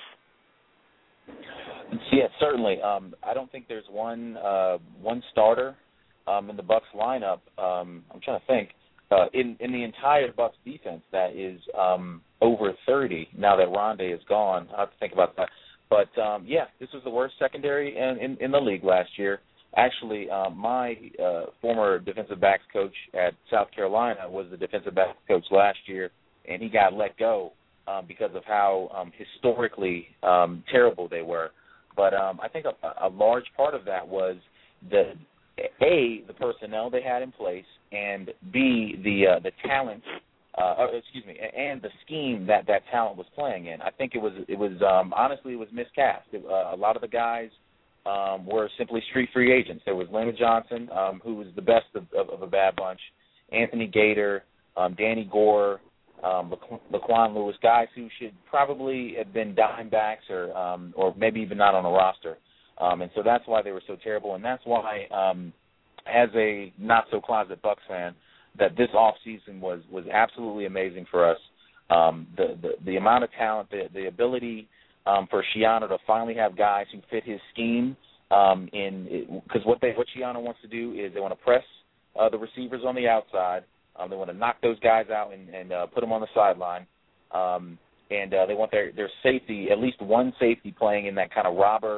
Yeah, certainly. Um, I don't think there's one uh, one starter Um, in the Bucs lineup, um, I'm trying to think, uh, in, in the entire Bucs defense that is um, over thirty now that Rondé is gone. I have to think about that. But, um, yeah, this was the worst secondary in, in, in the league last year. Actually, um, my uh, former defensive backs coach at South Carolina was the defensive backs coach last year, and he got let go um, because of how um, historically um, terrible they were. But um, I think a, a large part of that was the – A, the personnel they had in place, and B, the uh, the talent, uh, or, excuse me, and the scheme that that talent was playing in. I think it was it was um, honestly it was miscast. It, uh, a lot of the guys um, were simply street free agents. There was Leonard Johnson, um, who was the best of, of, of a bad bunch, Anthony Gator, um, Danny Gore, um, Laquan Lewis, guys who should probably have been dime backs or um, or maybe even not on a roster. Um, and so that's why they were so terrible, and that's why, um, as a not-so-closet Bucs fan, that this offseason was, was absolutely amazing for us. Um, the, the the amount of talent, the, the ability um, for Schiano to finally have guys who fit his scheme, um, in because what they what Schiano wants to do is they want to press uh, the receivers on the outside. Um, they want to knock those guys out and, and uh, put them on the sideline. Um, and uh, they want their, their safety, at least one safety playing in that kind of robber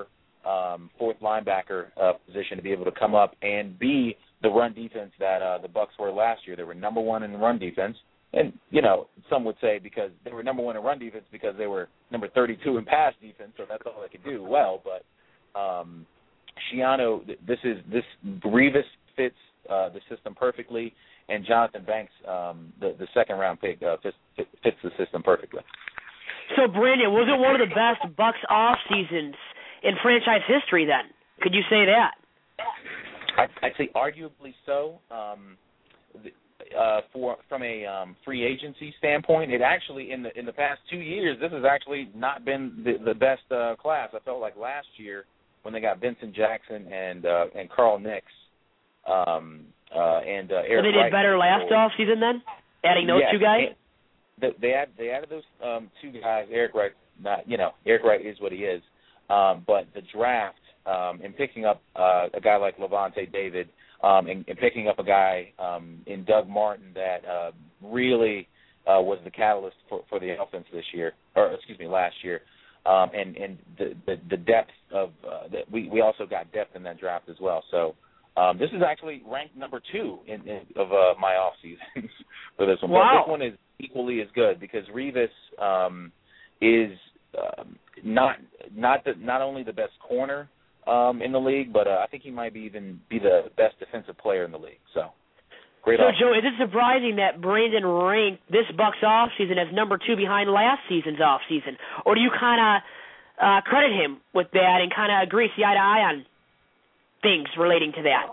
um, fourth linebacker uh, position to be able to come up and be the run defense that uh, the Bucs were last year. They were number one in run defense. And, you know, some would say because they were number one in run defense because they were number thirty-two in pass defense, so that's all they could do well. But um, Schiano, this is this Revis fits uh, the system perfectly, and Jonathan Banks, um, the, the second-round pick, uh, fits, fits the system perfectly. So, Brandon, was it one of the best Bucs off seasons in franchise history then? Could you say that? I, I'd say arguably so. Um, the, Uh, for from a um, free agency standpoint, it actually in the in the past two years, this has actually not been the, the best uh, class. I felt like last year when they got Vincent Jackson and uh, and Carl Nix um, uh, and uh, Eric. So they did Wright better last off season then, adding those yes, two guys. They, they add they added those um, two guys. Eric Wright, not you know Eric Wright is what he is, um, but the draft um, and picking up uh, a guy like Levante David. Um, and, and picking up a guy um, in Doug Martin that uh, really uh, was the catalyst for, for the offense this year, or excuse me, last year. Um, and and the, the, the depth of uh, the, we we also got depth in that draft as well. So um, this is actually ranked number two in, in, of uh, my off seasons for this one. Wow. But this one is equally as good because Revis um, is um, not not the, not only the best corner Um, in the league, but uh, I think he might be even be the best defensive player in the league. So, great. So, offense. Joe, is it surprising that Brandon ranked this Bucs offseason as number two behind last season's offseason? Or do you kind of uh, credit him with that and kind of agree, see eye to eye on things relating to that?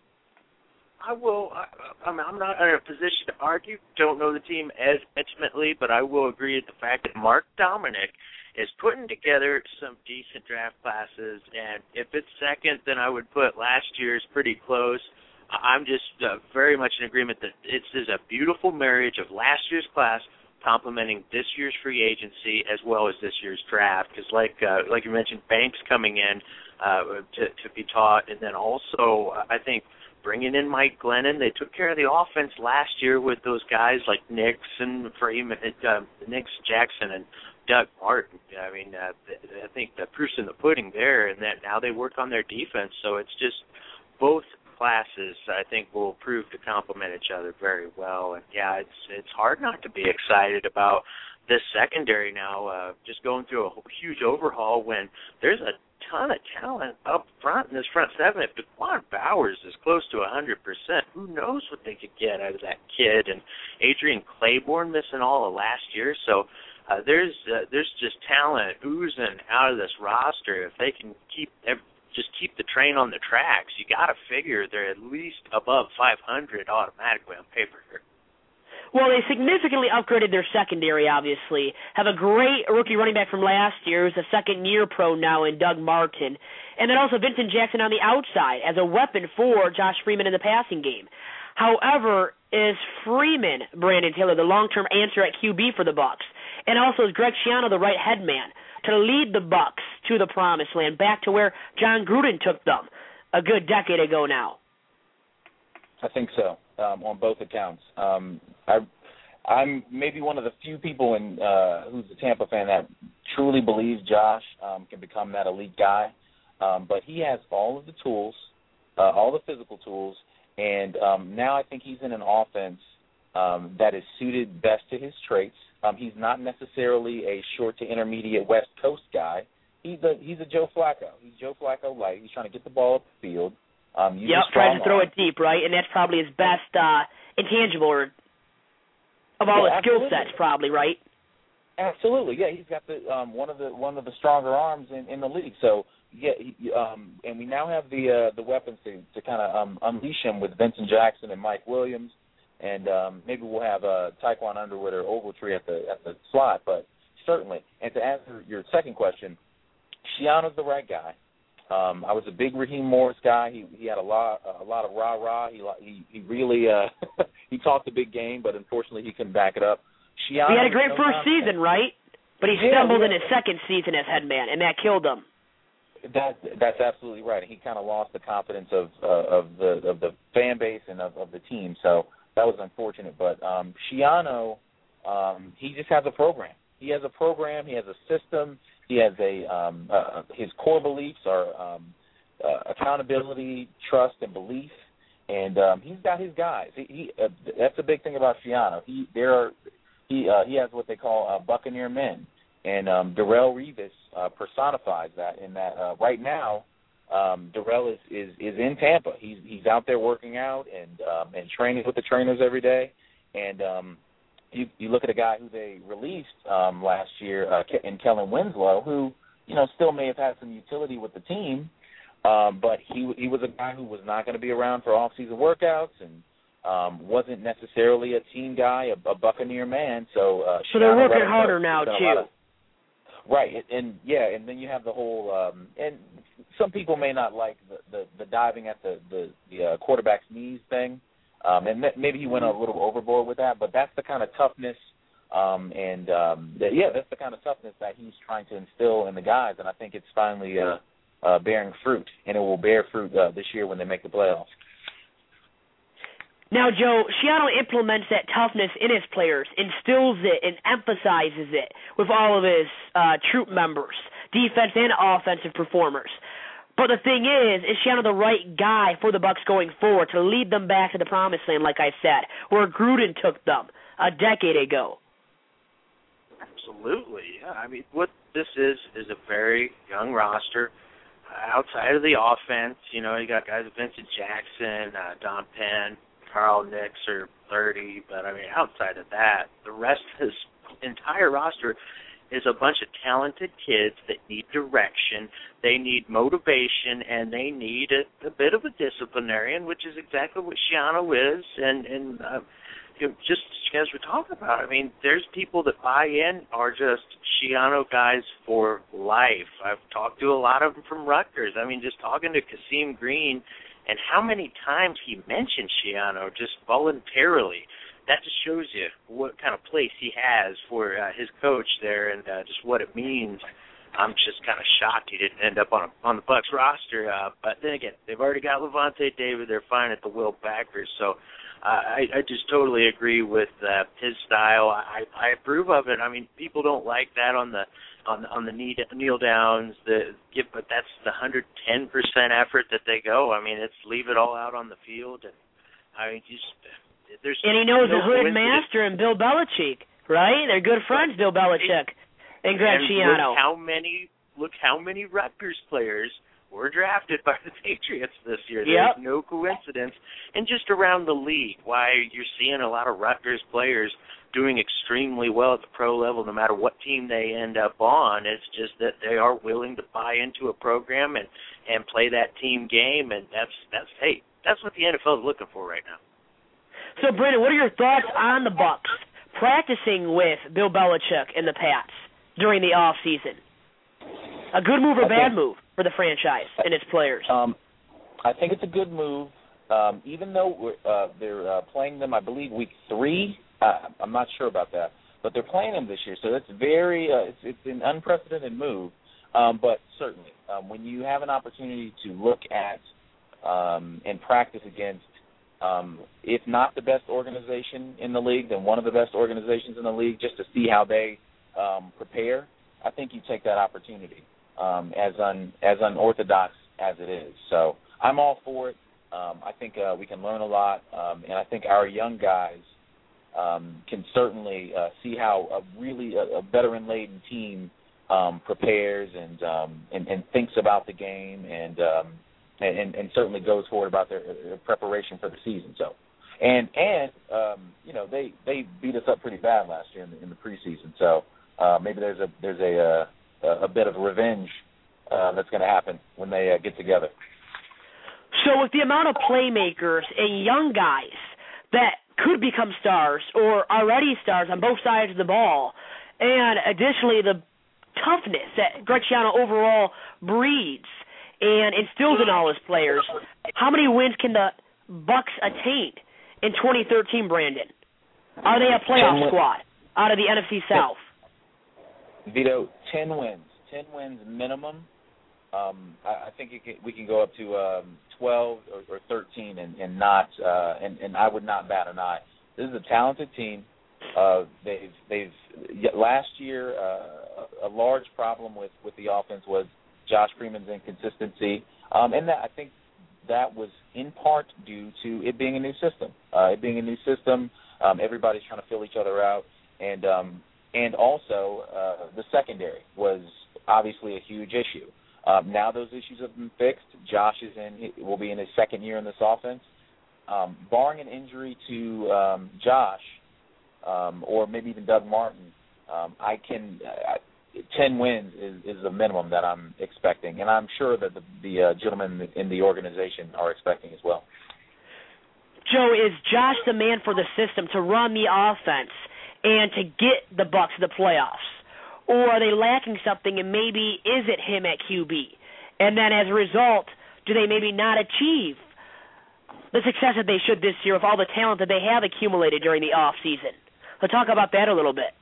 I will. I, I mean, I'm not in a position to argue. Don't know the team as intimately, but I will agree with the fact that Mark Dominic is putting together some decent draft classes, and if it's second, then I would put last year's pretty close. I'm just uh, very much in agreement that this is a beautiful marriage of last year's class complementing this year's free agency as well as this year's draft, because like uh, like you mentioned, Banks coming in uh, to, to be taught, and then also uh, I think bringing in Mike Glennon. They took care of the offense last year with those guys like Nix and Freeman, uh, Nix Jackson and Doug Martin. I mean, uh, I think the proof's in the pudding there, and that now they work on their defense. So it's just both classes, I think, will prove to complement each other very well. And yeah, it's it's hard not to be excited about this secondary now. Uh, just going through a huge overhaul when there's a ton of talent up front in this front seven. If DeQuan Bowers is close to one hundred percent, who knows what they could get out of that kid? And Adrian Claiborne missing all of last year, so. Uh, there's uh, there's just talent oozing out of this roster. If they can keep just keep the train on the tracks, you got to figure they're at least above five hundred automatically on paper here. Well, they significantly upgraded their secondary, obviously. Have a great rookie running back from last year who's a second-year pro now in Doug Martin. And then also Vincent Jackson on the outside as a weapon for Josh Freeman in the passing game. However, is Freeman, Brandon Taylor, the long-term answer at Q B for the Bucs? And also is Greg Schiano the right head man to lead the Bucs to the promised land, back to where John Gruden took them a good decade ago now? I think so, um, on both accounts. Um, I, I'm maybe one of the few people in uh, who's a Tampa fan that truly believes Josh um, can become that elite guy. Um, but he has all of the tools, uh, all the physical tools, and um, now I think he's in an offense um, that is suited best to his traits. Um, he's not necessarily a short to intermediate West Coast guy. He's a he's a Joe Flacco. He's Joe Flacco light. He's trying to get the ball up the field. Um, yep, trying to throw it deep, right? And that's probably his best uh, intangible or of all yeah, his skill absolutely. sets, probably, right? Absolutely, yeah. He's got the um, one of the one of the stronger arms in, in the league. So yeah, he, um, and we now have the uh, the weapons to, to kind of um, unleash him with Vincent Jackson and Mike Williams. And um, maybe we'll have uh, Taekwon Underwood or Ogletree at the at the slot, but certainly. And to answer your second question, Schiano's the right guy. Um, I was a big Raheem Morris guy. He he had a lot a lot of rah rah. He he he really uh, he talked a big game, but unfortunately he couldn't back it up. Schiano, he had a great no first nonsense. season, right? But he yeah, stumbled yeah. in his second season as head man, and that killed him. That that's absolutely right. He kind of lost the confidence of uh, of the of the fan base and of, of the team. So. That was unfortunate, but um, Schiano, um, he just has a program. He has a program. He has a system. He has a um, uh, his core beliefs are um, uh, accountability, trust, and belief, and um, he's got his guys. He, he uh, that's the big thing about Schiano. He there are he uh, he has what they call uh, Buccaneer men, and um, Darrelle Revis uh, personifies that. In that uh, right now, um, Darrelle is, is is in Tampa. He's he's out there working out and um, and training with the trainers every day, and um, You, you look at a guy who they released um, last year uh, in Kellen Winslow, who you know still may have had some utility with the team, um, but he he was a guy who was not going to be around for off-season workouts and um, wasn't necessarily a team guy, a, a Buccaneer man. So uh, so they're working harder now too. Of, right, and, and yeah, and then you have the whole um, and some people may not like the, the, the diving at the the, the uh, quarterback's knees thing. Um, and maybe he went a little overboard with that, but that's the kind of toughness, um, and um, the, yeah, that's the kind of toughness that he's trying to instill in the guys, and I think it's finally uh, uh, bearing fruit, and it will bear fruit uh, this year when they make the playoffs. Now, Joe, Schiano implements that toughness in his players, instills it, and emphasizes it with all of his uh, troop members, defense and offensive performers. But the thing is, is Schiano the right guy for the Bucs going forward to lead them back to the promised land, like I said, where Gruden took them a decade ago? Absolutely. Yeah. I mean, what this is is a very young roster. Uh, outside of the offense, you know, you got guys like Vincent Jackson, uh, Don Penn, Carl Nix are thirty, but I mean, outside of that, the rest of this entire roster is a bunch of talented kids that need direction, they need motivation, and they need a, a bit of a disciplinarian, which is exactly what Schiano is. And, and uh, you know, just as we're talking about, I mean, there's people that buy in are just Schiano guys for life. I've talked to a lot of them from Rutgers. I mean, just talking to Kasim Green and how many times he mentioned Schiano just voluntarily. That just shows you what kind of place he has for uh, his coach there, and uh, just what it means. I'm just kind of shocked he didn't end up on a, on the Bucs roster. Uh, but then again, they've already got Levante David. They're fine at the will backers. So uh, I, I just totally agree with uh, his style. I, I approve of it. I mean, people don't like that on the on on the knee, kneel downs. The yeah, but that's the one hundred ten percent effort that they go. I mean, it's leave it all out on the field, and I mean, just. There's and he knows no the hood master and Bill Belichick, right? They're good friends, Bill Belichick and Greg and Schiano. Look how many look how many Rutgers players were drafted by the Patriots this year. Yep. There's no coincidence. And just around the league, why you're seeing a lot of Rutgers players doing extremely well at the pro level, no matter what team they end up on. It's just that they are willing to buy into a program and, and play that team game, and that's that's hey, that's what the N F L is looking for right now. So, Brendan, what are your thoughts on the Bucs practicing with Bill Belichick and the Pats during the off season? A good move or bad move for the franchise and its players? Um, I think it's a good move. Um, even though we're, uh, they're uh, playing them, I believe, week three. Uh, I'm not sure about that, but they're playing them this year, so that's very. Uh, it's, it's an unprecedented move. Um, but certainly, um, when you have an opportunity to look at um, and practice against. Um, if not the best organization in the league, then one of the best organizations in the league, just to see how they um, prepare, I think you take that opportunity, um, as un, as unorthodox as it is. So I'm all for it. Um, I think uh, we can learn a lot, um, and I think our young guys um, can certainly uh, see how a really a, a veteran-laden team um, prepares and, um, and and thinks about the game and. Um, And, and certainly goes forward about their, their preparation for the season. So, and and um, you know they, they beat us up pretty bad last year in the, in the preseason. So uh, maybe there's a there's a a, a bit of revenge uh, that's going to happen when they uh, get together. So with the amount of playmakers and young guys that could become stars or already stars on both sides of the ball, and additionally the toughness that Greg Schiano overall breeds and instills in all his players, how many wins can the Bucs attain in twenty thirteen, Brandon? Are they a playoff squad out of the N F C South? Vito, ten wins. Ten wins minimum. Um, I, I think it can, we can go up to um, twelve or, or thirteen and, and not, uh, and, and I would not bat an eye. This is a talented team. Uh, they've, they've last year, uh, a large problem with, with the offense was Josh Freeman's inconsistency, um, and that I think that was in part due to it being a new system. Uh, it being a new system, um, everybody's trying to fill each other out, and um, and also uh, the secondary was obviously a huge issue. Um, now those issues have been fixed. Josh is in will be in his second year in this offense. Um, barring an injury to um, Josh um, or maybe even Doug Martin, um, I can uh, ten wins is, is the minimum that I'm expecting, and I'm sure that the, the uh, gentlemen in the organization are expecting as well. Joe, is Josh the man for the system to run the offense and to get the Bucs to the playoffs? Or are they lacking something, and maybe is it him at Q B? And then as a result, do they maybe not achieve the success that they should this year with all the talent that they have accumulated during the off season? Let's talk about that a little bit.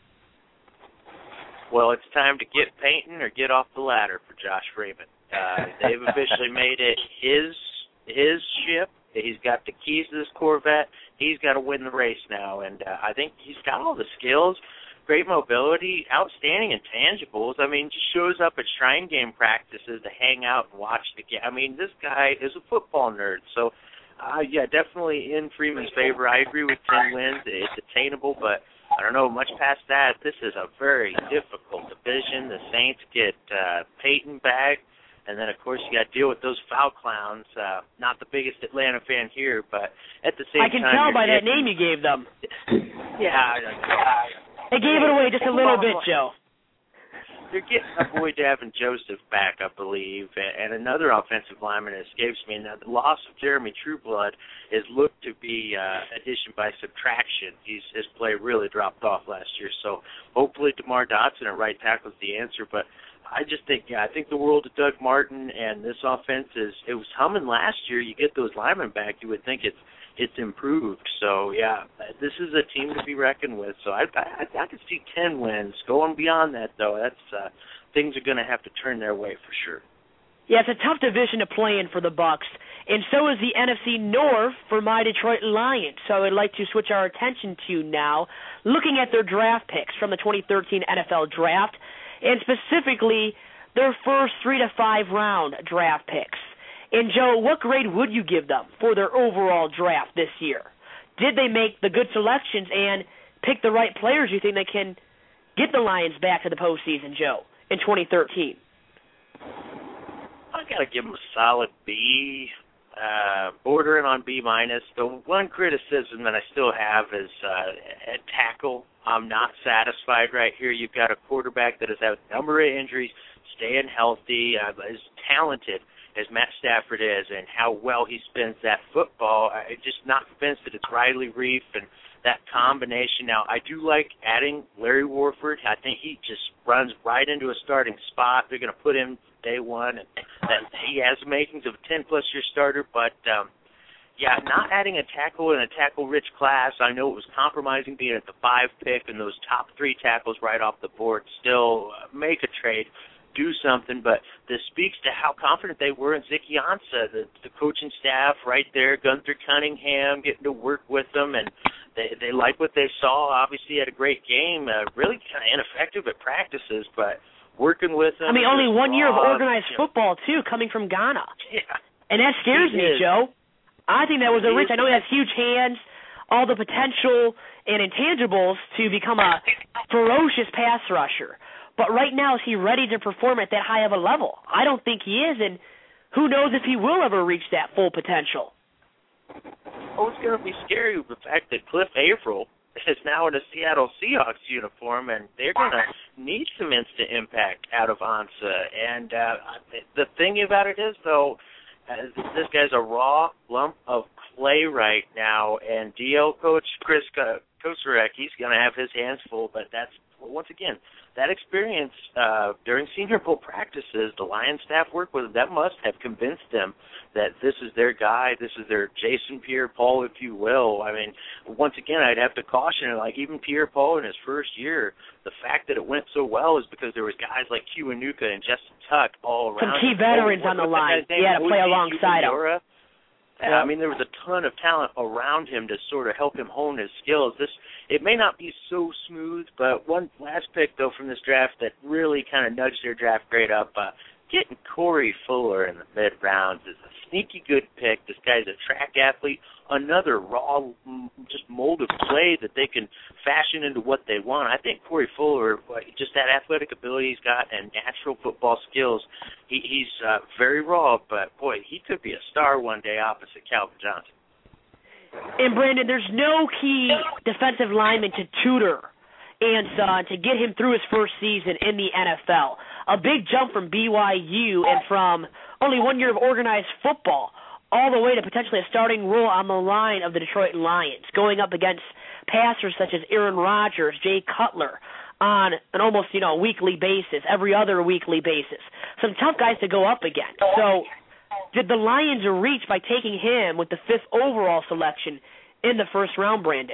Well, it's time to get Peyton or get off the ladder for Josh Freeman. Uh, they've officially made it his his ship. He's got the keys to this Corvette. He's got to win the race now, and uh, I think he's got all the skills, great mobility, outstanding intangibles. I mean, just shows up at Shrine Game practices to hang out and watch the game. I mean, this guy is a football nerd, so uh, yeah, definitely in Freeman's favor. I agree with ten wins. It's attainable, but I don't know, much past that, this is a very difficult division. The Saints get uh, Peyton back, and then, of course, you got to deal with those foul clowns. Uh, not the biggest Atlanta fan here, but at the same time... I can time, tell by getting, that name you gave them. Yeah. They gave it away just a little bit, Joe. They're getting our boy Davin Joseph back, I believe, and another offensive lineman escapes me. Now, the loss of Jeremy Trueblood is looked to be uh, addition by subtraction. He's, his play really dropped off last year, so hopefully DeMar Dotson at right tackle is the answer. But I just think, yeah, I think the world of Doug Martin, and this offense is it was humming last year. You get those linemen back, you would think it's it's improved. So, yeah, this is a team to be reckoned with. So I I, I could see ten wins. Going beyond that, though, that's uh, things are going to have to turn their way for sure. Yeah, it's a tough division to play in for the Bucs, and so is the N F C North for my Detroit Lions. So I'd like to switch our attention to now looking at their draft picks from the twenty thirteen N F L Draft, and specifically their first three to five round draft picks. And, Joe, what grade would you give them for their overall draft this year? Did they make the good selections and pick the right players you think they can get the Lions back to the postseason, Joe, in twenty thirteen? I got to give them a solid B, uh, bordering on B minus. The one criticism that I still have is uh, at tackle. I'm not satisfied right here. You've got a quarterback that has had a number of injuries, staying healthy, uh, is talented as Matt Stafford is, and how well he spins that football. I'm just not convinced that it's Riley Reif and that combination. Now, I do like adding Larry Warford. I think he just runs right into a starting spot. They're going to put him day one, and that he has the makings of a ten-plus-year starter, but um, yeah, not adding a tackle in a tackle-rich class. I know it was compromising being at the five pick and those top three tackles right off the board. Still, uh, make a trade, do something, but this speaks to how confident they were in Ziggy Ansah, the, the coaching staff right there, Gunther Cunningham, getting to work with them, and they they like what they saw. Obviously, had a great game, uh, really kind of ineffective at practices, but working with them. I mean, only one raw, year of organized you know. football, too, coming from Ghana. Yeah. And that scares he me, is. Joe. I think that was he a risk. is. I know he has huge hands, all the potential and intangibles to become a ferocious pass rusher. But right now, is he ready to perform at that high of a level? I don't think he is, and who knows if he will ever reach that full potential. Oh, it's going to be scary with the fact that Cliff Averill is now in a Seattle Seahawks uniform, and they're going to need some instant impact out of Ansah. And uh, the thing about it is, though, uh, this guy's a raw lump of clay right now, and D L coach Chris Kocurek, he's going to have his hands full, but that's, once again, that experience uh, during Senior Bowl practices, the Lions staff work with, that must have convinced them that this is their guy, this is their Jason Pierre-Paul, if you will. I mean, once again, I'd have to caution, like even Pierre-Paul in his first year, the fact that it went so well is because there was guys like Kiwanuka and Justin Tuck all around. Some key veterans oh, on the line. He had to play alongside him. Yeah, I mean, there was a ton of talent around him to sort of help him hone his skills. This it may not be so smooth, but one last pick, though, from this draft that really kind of nudged their draft grade up, uh, getting Corey Fuller in the mid-rounds is a sneaky good pick. This guy's a track athlete, another raw, just molded play that they can fashion into what they want. I think Corey Fuller, just that athletic ability he's got and natural football skills, he, he's uh, very raw, but, boy, he could be a star one day opposite Calvin Johnson. And, Brandon, there's no key defensive lineman to tutor Ansah to get him through his first season in the N F L. A big jump from B Y U and from only one year of organized football all the way to potentially a starting role on the line of the Detroit Lions, going up against passers such as Aaron Rodgers, Jay Cutler, on an almost, you know, weekly basis, every other weekly basis. Some tough guys to go up against. So did the Lions reach by taking him with the fifth overall selection in the first round, Brandon?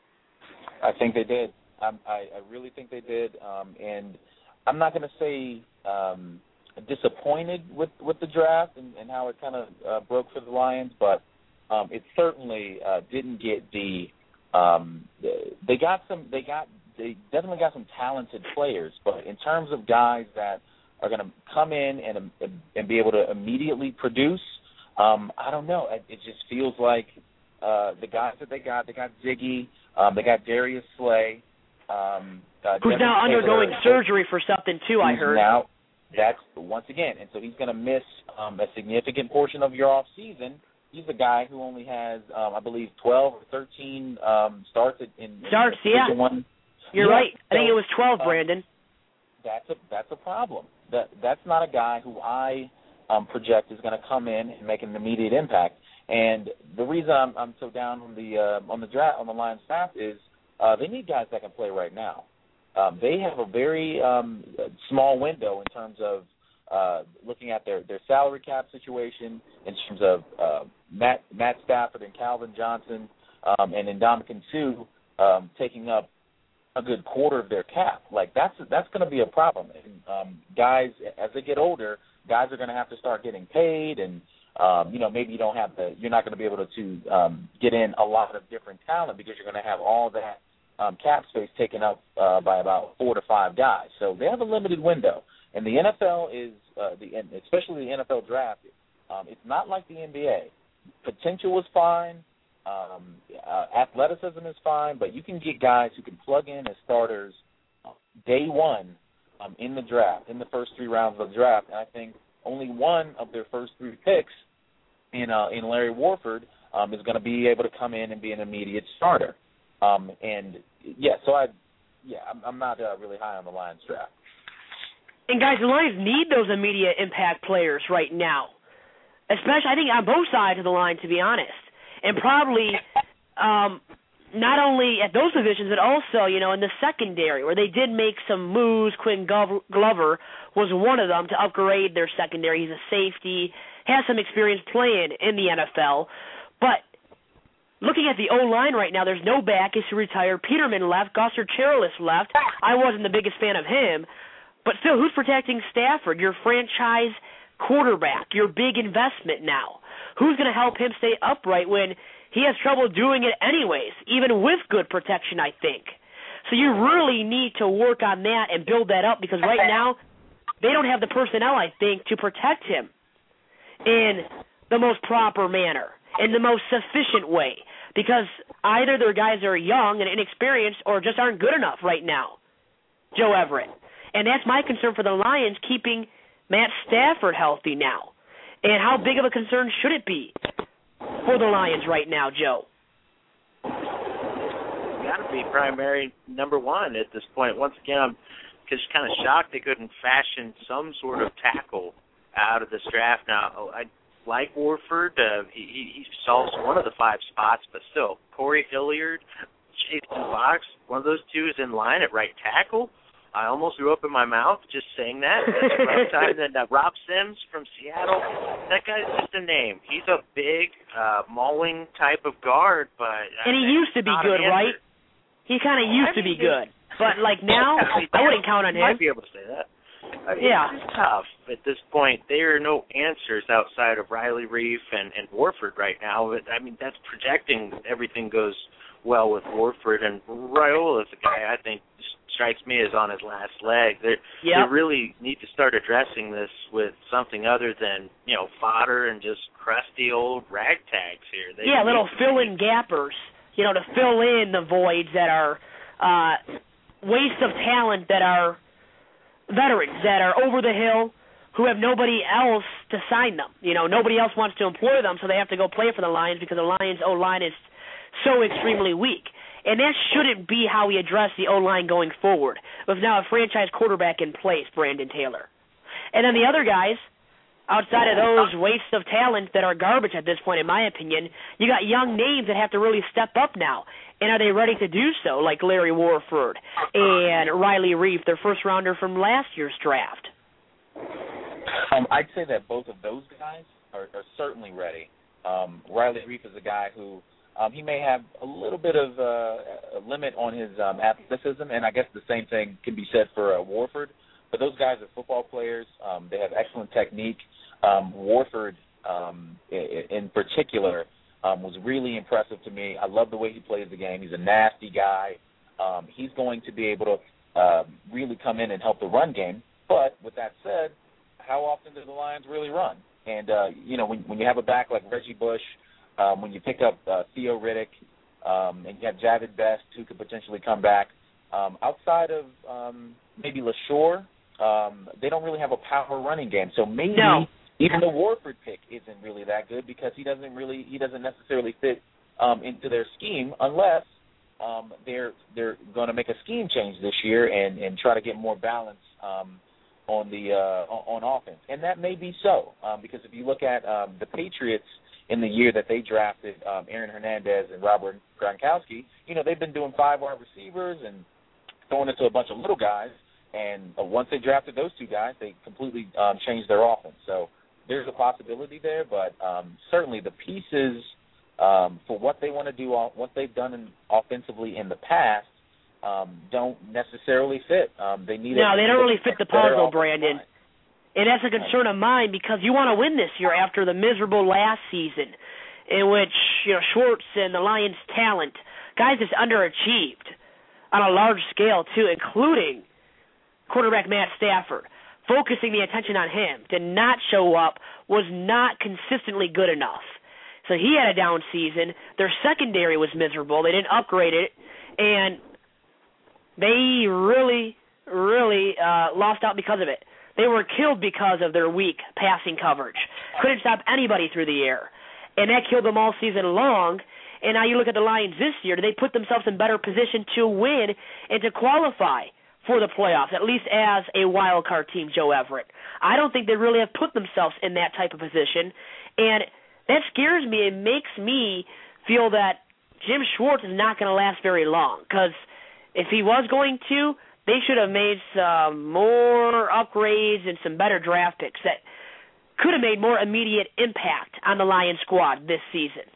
I think they did. Um, I, I really think they did. Um, and I'm not going to say um, disappointed with, with the draft and, and how it kind of uh, broke for the Lions, but um, it certainly uh, didn't get the um, – they got some – they got they definitely got some talented players, but in terms of guys that are going to come in and and be able to immediately produce, um, I don't know. It, it just feels like uh, the guys that they got, they got Ziggy, um, they got Darius Slay. Um, uh, Who's Devin now Taylor, undergoing surgery for something, too, I heard. Now, that's, once again, and so he's going to miss um, a significant portion of your off season. He's a guy who only has, um, I believe, twelve or thirteen um, starts in, starts, in yeah. one. You're yeah. right. I so, think it was twelve, Brandon. Um, that's a that's a problem. That that's not a guy who I um, project is going to come in and make an immediate impact. And the reason I'm, I'm so down on the uh, on the draft on the Lions staff is uh, they need guys that can play right now. Um, they have a very um, small window in terms of uh, looking at their, their salary cap situation, in terms of uh, Matt Matt Stafford and Calvin Johnson um, and Ndamukong Suh um, taking up a good quarter of their cap. Like that's that's going to be a problem. And, um, guys, as they get older, guys are going to have to start getting paid, and um, you know maybe you don't have the you're not going to be able to, to um, get in a lot of different talent because you're going to have all that um, cap space taken up uh, by about four to five guys. So they have a limited window, and the N F L is uh, the especially the N F L draft. Um, it's not like the N B A. Potential is fine. Um, uh, athleticism is fine, but you can get guys who can plug in as starters day one um, in the draft, in the first three rounds of the draft. And I think only one of their first three picks in uh, in Larry Warford um, is going to be able to come in and be an immediate starter. Um, and yeah, so I yeah, I'm, I'm not uh, really high on the Lions draft. And guys, the Lions need those immediate impact players right now, especially I think on both sides of the line, to be honest. And probably um, not only at those positions, but also, you know, in the secondary where they did make some moves. Quinn Glover was one of them to upgrade their secondary. He's a safety, has some experience playing in the N F L. But looking at the O-line right now, there's no back. He's retired. Peterman left. Gosser Cherilus left. I wasn't the biggest fan of him. But still, who's protecting Stafford, your franchise quarterback, your big investment now? Who's going to help him stay upright when he has trouble doing it anyways, even with good protection, I think? So you really need to work on that and build that up because right now they don't have the personnel, I think, to protect him in the most proper manner, in the most sufficient way, because either their guys are young and inexperienced or just aren't good enough right now, Joe Everett. And that's my concern for the Lions, keeping Matt Stafford healthy now. And how big of a concern should it be for the Lions right now, Joe? Got to be primary number one at this point. Once again, I'm just kind of shocked they couldn't fashion some sort of tackle out of this draft. Now, I like Warford. Uh, he, he solves one of the five spots, but still, Corey Hilliard, Jason Fox, one of those two is in line at right tackle. I almost threw up in my mouth just saying that. That's a rough time. Then uh, Rob Sims from Seattle, that guy's just a name. He's a big, uh, mauling type of guard, but uh, and he used to be good, right? He kind of used I mean, to be good, but like now, I wouldn't count on him. Might be able to say that. I mean, yeah, it's tough at this point. There are no answers outside of Riley Reif and, and Warford right now. But I mean, that's projecting everything goes well with Warford. And Raiola is a guy I think strikes me as on his last leg. They yep. they really need to start addressing this with something other than, you know, fodder and just crusty old ragtags here. They yeah, little be- fill-in gappers, you know, to fill in the voids that are uh, waste of talent that are veterans, that are over the hill, who have nobody else to sign them. You know, nobody else wants to employ them, so they have to go play for the Lions because the Lions' O-line is so extremely weak. And that shouldn't be how we address the O-line going forward, with now a franchise quarterback in place, Brandon Taylor. And then the other guys, outside of those wastes of talent that are garbage at this point, in my opinion, you got young names that have to really step up now. And are they ready to do so, like Larry Warford and Riley Reef, their first-rounder from last year's draft? Um, I'd say that both of those guys are, are certainly ready. Um, Riley Reef is a guy who um, he may have a little bit of uh, a limit on his um, athleticism, and I guess the same thing can be said for uh, Warford. But those guys are football players. Um, they have excellent technique. Um, Warford, um, in, in particular, um, was really impressive to me. I love the way he plays the game. He's a nasty guy. Um, he's going to be able to uh, really come in and help the run game. But with that said, how often do the Lions really run? And, uh, you know, when, when you have a back like Reggie Bush, um, when you pick up uh, Theo Riddick, um, and you have Javid Best, who could potentially come back, um, outside of um, maybe LaShore, um, they don't really have a power running game. So maybe no. even the Warford pick isn't really that good because he doesn't really he doesn't necessarily fit um, into their scheme unless um, they're they're going to make a scheme change this year and, and try to get more balance um, on the uh, on offense. And that may be so um, because if you look at um, the Patriots in the year that they drafted um, Aaron Hernandez and Robert Gronkowski, you know, they've been doing five wide receivers and throwing it to a bunch of little guys. And uh, once they drafted those two guys, they completely um, changed their offense. So there's a possibility there, but um, certainly the pieces um, for what they want to do, what they've done in, offensively in the past, um, don't necessarily fit. Um, they need. No, a, they don't really fit the puzzle, Brandon. Line. And that's a concern of mine because you want to win this year after the miserable last season in which, you know, Schwartz and the Lions' talent, guys just underachieved on a large scale too, including quarterback Matt Stafford. Focusing the attention on him to not show up was not consistently good enough. So he had a down season. Their secondary was miserable. They didn't upgrade it, and they really, really uh, lost out because of it. They were killed because of their weak passing coverage. Couldn't stop anybody through the air. And that killed them all season long. And now you look at the Lions this year. Do they put themselves in better position to win and to qualify for the playoffs, at least as a wild card team, Joe Everett? I don't think they really have put themselves in that type of position. And that scares me. It makes me feel that Jim Schwartz is not going to last very long because if he was going to, they should have made some more upgrades and some better draft picks that could have made more immediate impact on the Lions squad this season.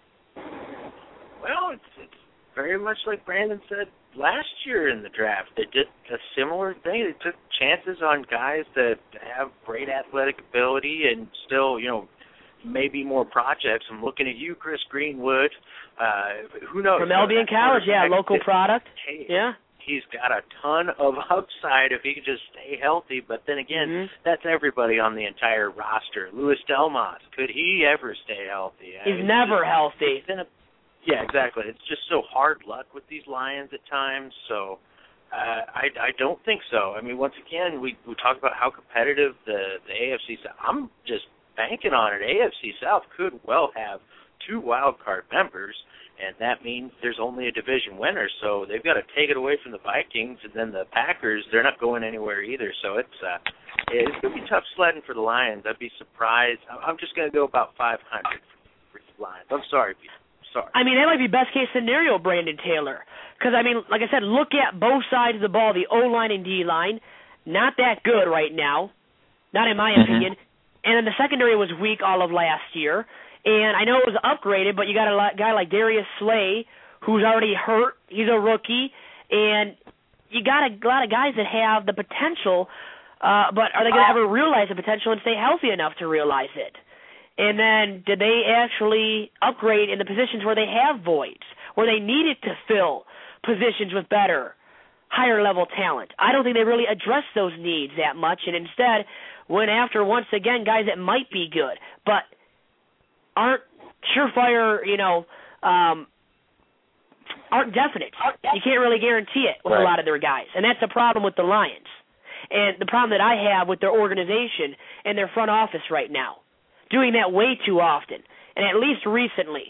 Well, it's, it's very much like Brandon said last year in the draft. They did a similar thing. They took chances on guys that have great athletic ability and still, you know, maybe more projects. I'm looking at you, Chris Greenwood. Uh, who knows? From Albion College, yeah, local product. Hey, yeah. He's got a ton of upside if he could just stay healthy. But then again, mm-hmm. that's everybody on the entire roster. Louis Delmas, could he ever stay healthy? He's I mean, never just, healthy. A, yeah, exactly. It's just so hard luck with these Lions at times. So uh, I, I don't think so. I mean, once again, we, we talk about how competitive the, the A F C South. I'm just banking on it. A F C South could well have two wild card members. And that means there's only a division winner, so they've got to take it away from the Vikings, and then the Packers, they're not going anywhere either. So it's uh, it's going to be tough sledding for the Lions. I'd be surprised. I'm just going to go about five hundred for the Lions. I'm sorry, Pete. Sorry. I mean, that might be best-case scenario, Brandon Taylor. Because, I mean, like I said, look at both sides of the ball, the O-line and D-line. Not that good right now, not in my mm-hmm. opinion. And then the secondary was weak all of last year. And I know it was upgraded, but you got a guy like Darius Slay who's already hurt. He's a rookie. And you got a lot of guys that have the potential, uh, but are they going to ever realize the potential and stay healthy enough to realize it? And then did they actually upgrade in the positions where they have voids, where they needed to fill positions with better, higher-level talent. I don't think they really addressed those needs that much, and instead went after, once again, guys that might be good, but aren't surefire, you know, um, aren't definite. You can't really guarantee it with right. a lot of their guys, and that's the problem with the Lions. And the problem that I have with their organization and their front office right now, doing that way too often, and at least recently.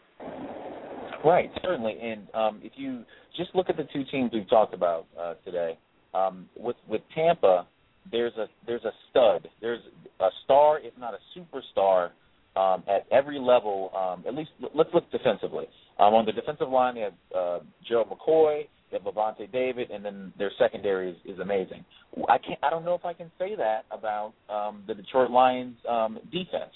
Right, certainly. And um, if you just look at the two teams we've talked about uh, today, um, with with Tampa, there's a there's a stud, there's a star, if not a superstar, um, at every level. Um, at least let's look defensively. Um, on the defensive line, they have uh, Joe McCoy, they have Levante David, and then their secondary is, is amazing. I can't. I don't know if I can say that about um, the Detroit Lions um, defense.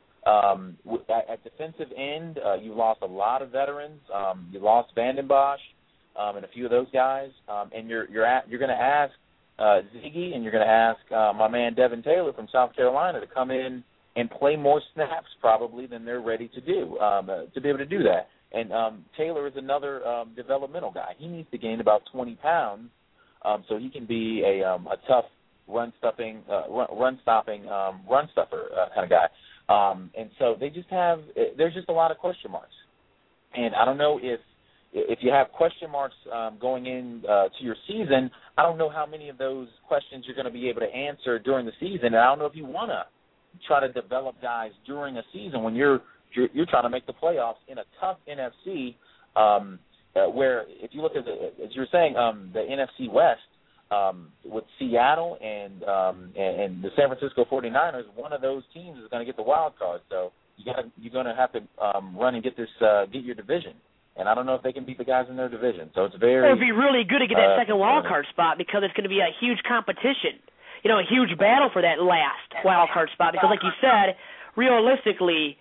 Um, at, at defensive end, uh, you lost a lot of veterans. Um, you lost Vanden Bosch um, and a few of those guys, um, and you're you're at, you're going to ask uh, Ziggy and you're going to ask uh, my man Devin Taylor from South Carolina to come in and play more snaps probably than they're ready to do um, uh, to be able to do that. And um, Taylor is another um, developmental guy. He needs to gain about twenty pounds um, so he can be a um, a tough run stopping uh, run, run stopping um, run stuffer uh, kind of guy. Um, and so they just have – there's just a lot of question marks. And I don't know if if you have question marks um, going in uh, to your season, I don't know how many of those questions you're going to be able to answer during the season. And I don't know if you want to try to develop guys during a season when you're, you're you're trying to make the playoffs in a tough N F C um, uh, where if you look at the – as you were saying, um, the N F C West, Um, with Seattle and, um, and and the San Francisco forty-niners, one of those teams is going to get the wild card. So you got you're going to have to um, run and get this uh, get your division. And I don't know if they can beat the guys in their division. So it's very. It would be really good to get that uh, second wild card spot because it's going to be a huge competition. You know, a huge battle for that last wild card spot because, like you said, realistically,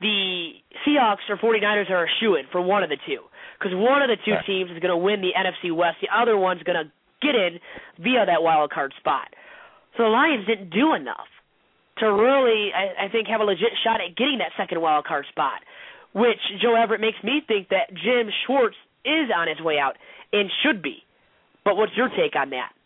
the Seahawks or forty-niners are a shoo-in for one of the two because one of the two teams is going to win the N F C West. The other one's going to get in via that wild card spot. So the Lions didn't do enough to really, I, I think, have a legit shot at getting that second wild card spot, which, Joe Everett, makes me think that Jim Schwartz is on his way out and should be. But what's your take on that?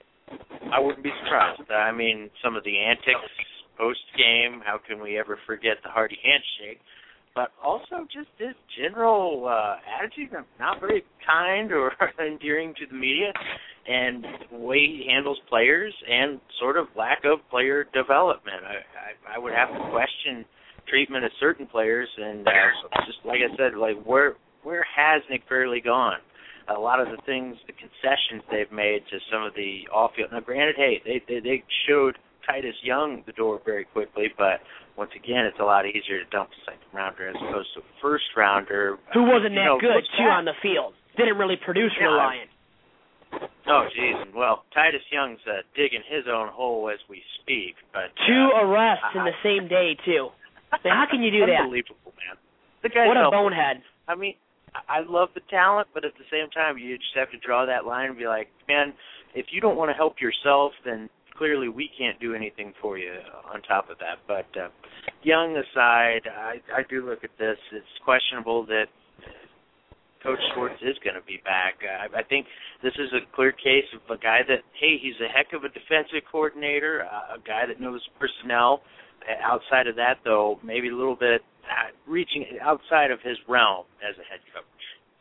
I wouldn't be surprised. I mean, some of the antics post-game, how can we ever forget the hearty handshake? But also just his general uh, attitude, not very kind or endearing to the media, and the way he handles players and sort of lack of player development. I, I, I would have to question treatment of certain players, and uh, just like I said, like where where has Nick Fairley gone? A lot of the things, the concessions they've made to some of the off-field. Now, granted, hey, they they, they showed Titus Young the door very quickly, but once again, it's a lot easier to dump a second rounder as opposed to a first rounder who wasn't that you know, good too on the field. Didn't really produce for the yeah. Lions. Oh, geez. Well, Titus Young's uh, digging his own hole as we speak. But two uh, arrests I, in the same day too. Now, how can you do that? Unbelievable, man. The guy's what a helpful. bonehead. I mean, I love the talent, but at the same time, you just have to draw that line and be like, man, if you don't want to help yourself, then clearly we can't do anything for you on top of that. But uh, Young aside, I, I do look at this. It's questionable that Coach Schwartz is going to be back. I, I think this is a clear case of a guy that, hey, he's a heck of a defensive coordinator, uh, a guy that knows personnel. Outside of that, though, maybe a little bit uh, reaching outside of his realm as a head coach.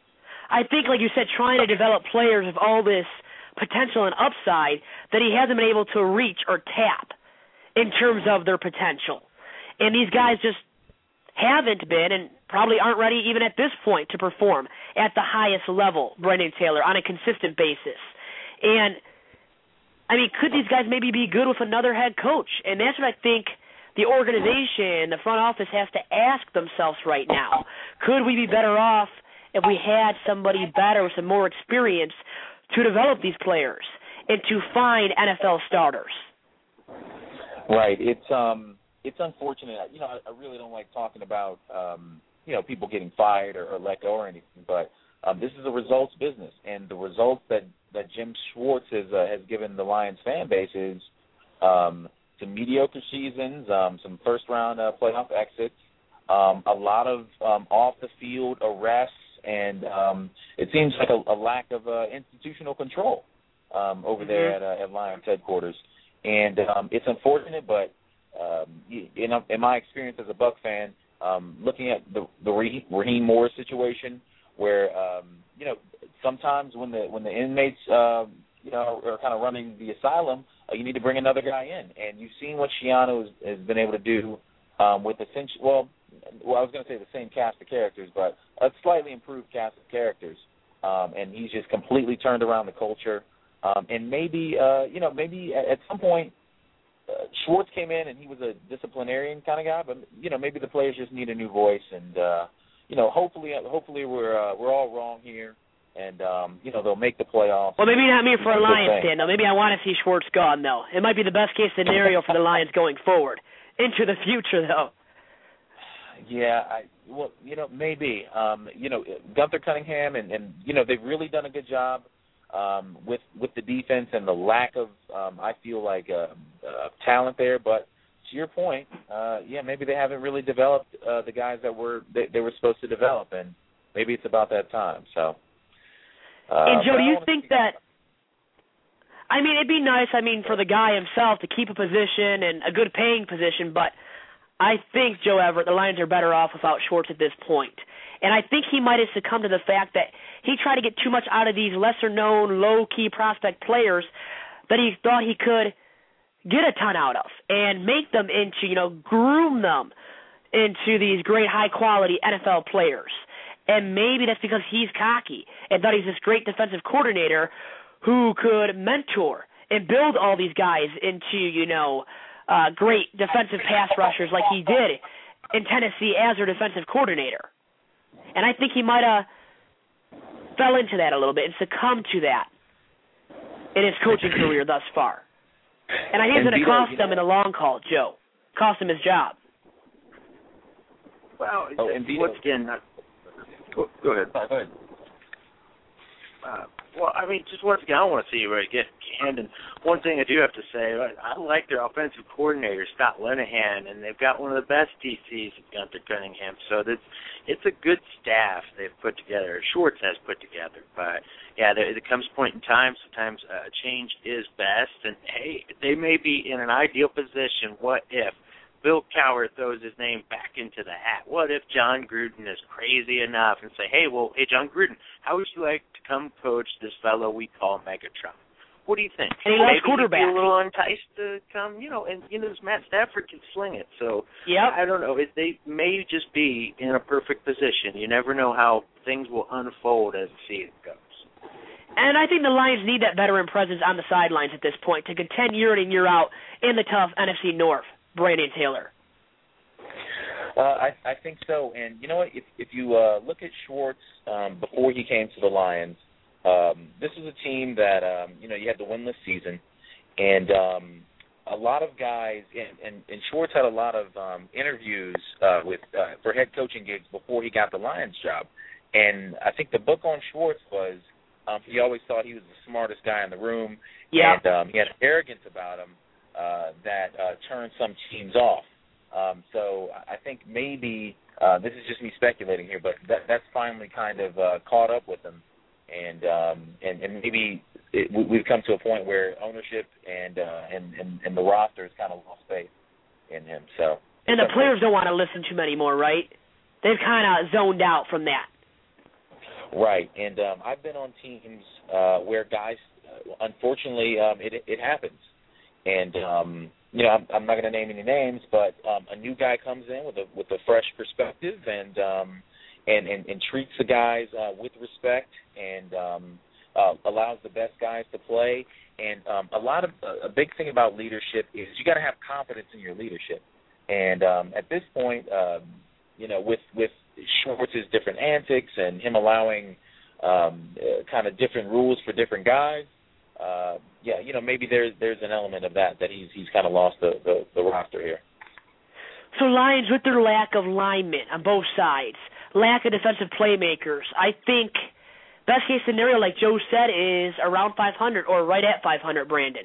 I think, like you said, trying to develop players of all this potential and upside that he hasn't been able to reach or tap in terms of their potential. And these guys just haven't been and probably aren't ready even at this point to perform at the highest level, Brendan Taylor, on a consistent basis. And, I mean, could these guys maybe be good with another head coach? And that's what I think the organization, the front office has to ask themselves right now. Could we be better off if we had somebody better with some more experience to develop these players and to find N F L starters? Right. It's um it's unfortunate. You know, I, I really don't like talking about um you know people getting fired or, or let go or anything, but um, this is a results business, and the results that that Jim Schwartz has uh, has given the Lions fan base is um. some mediocre seasons, um, some first-round uh, playoff exits, um, a lot of um, off-the-field arrests, and um, it seems like a, a lack of uh, institutional control um, over mm-hmm. there at, uh, at Lions headquarters. And um, it's unfortunate, but um, in, in my experience as a Buck fan, um, looking at the, the Raheem Morris situation, where um, you know sometimes when the when the inmates uh, you know are kind of running the asylum, uh, you need to bring another guy in, and you've seen what Schiano has, has been able to do um, with essentially well, well, I was going to say the same cast of characters, but a slightly improved cast of characters, um, and he's just completely turned around the culture. Um, and maybe, uh, you know, maybe at, at some point, uh, Schwartz came in and he was a disciplinarian kind of guy, but you know, maybe the players just need a new voice, and uh, you know, hopefully, hopefully we're uh, we're all wrong here, and um, you know, they'll make the playoffs. Well, maybe not me for a Lions fan, though. Maybe I want to see Schwartz gone, though. It might be the best case scenario for the Lions going forward into the future, though. Yeah, I well, you know, maybe, um, you know, Gunther Cunningham, and, and you know, they've really done a good job. Um, with with the defense and the lack of, um, I feel like, uh, uh, talent there. But to your point, uh, yeah, maybe they haven't really developed uh, the guys that were they, they were supposed to develop, and maybe it's about that time. So, uh, and Joe, do you think that? I mean, it'd be nice. I mean, for the guy himself to keep a position and a good paying position, but I think, Joe Everett, the Lions are better off without Schwartz at this point. And I think he might have succumbed to the fact that he tried to get too much out of these lesser-known, low-key prospect players that he thought he could get a ton out of and make them into, you know, groom them into these great high-quality N F L players. And maybe that's because he's cocky and thought he's this great defensive coordinator who could mentor and build all these guys into, you know, uh, great defensive pass rushers like he did in Tennessee as their defensive coordinator. And I think he might have fell into that a little bit and succumbed to that in his coaching career thus far. And I think it's going to cost him in the long haul, Joe. Cost him his job. Well, oh, once again, uh, go, go ahead. Oh, go ahead. Uh, well, I mean, just once again, I want to see where it gets canned. And one thing I do have to say, I like their offensive coordinator, Scott Linehan, and they've got one of the best D Cs, Gunther Cunningham. So that's, it's a good staff they've put together. Schwartz has put together. But, yeah, there, there comes a point in time, sometimes uh, change is best. And, hey, they may be in an ideal position. What if Bill Cowher throws his name back into the hat? What if John Gruden is crazy enough and say, hey, well, hey, John Gruden, how would you like to come coach this fellow we call Megatron? What do you think? And he loves Maybe quarterback. He'd be a little enticed to come, you know, and, you know, Matt Stafford can sling it. So, yep. I don't know. It, they may just be in a perfect position. You never know how things will unfold as the season goes. And I think the Lions need that veteran presence on the sidelines at this point to contend year in and year out in the tough N F C North. Brandon Taylor. Uh, I, I think so. And you know what? If, if you uh, look at Schwartz um, before he came to the Lions, um, this was a team that, um, you know, you had the winless season. And um, a lot of guys, and, and, and Schwartz had a lot of um, interviews uh, with uh, for head coaching gigs before he got the Lions job. And I think the book on Schwartz was um, he always thought he was the smartest guy in the room. Yeah. And um, he had arrogance about him. Uh, that uh, turn some teams off. Um, so I think maybe, uh, this is just me speculating here, but that, that's finally kind of uh, caught up with him. And um, and, and maybe it, we've come to a point where ownership and, uh, and, and, and the roster has kind of lost faith in him. So And the players don't want to listen to him anymore, right? They've kind of zoned out from that. Right. And um, I've been on teams uh, where guys, uh, unfortunately, um, it, it happens. And, um, you know, I'm, I'm not going to name any names, but um, a new guy comes in with a with a fresh perspective and um, and, and, and treats the guys uh, with respect and um, uh, allows the best guys to play. And um, a lot of uh, a big thing about leadership is you got to have confidence in your leadership. And um, at this point, um, you know, with with Schwartz's different antics and him allowing um, uh, kind of different rules for different guys. Uh, yeah, you know, maybe there's there's an element of that that he's he's kind of lost the, the, the roster here. So Lions, with their lack of linemen on both sides, lack of defensive playmakers, I think best case scenario, like Joe said, is around five hundred or right at five hundred. Brandon.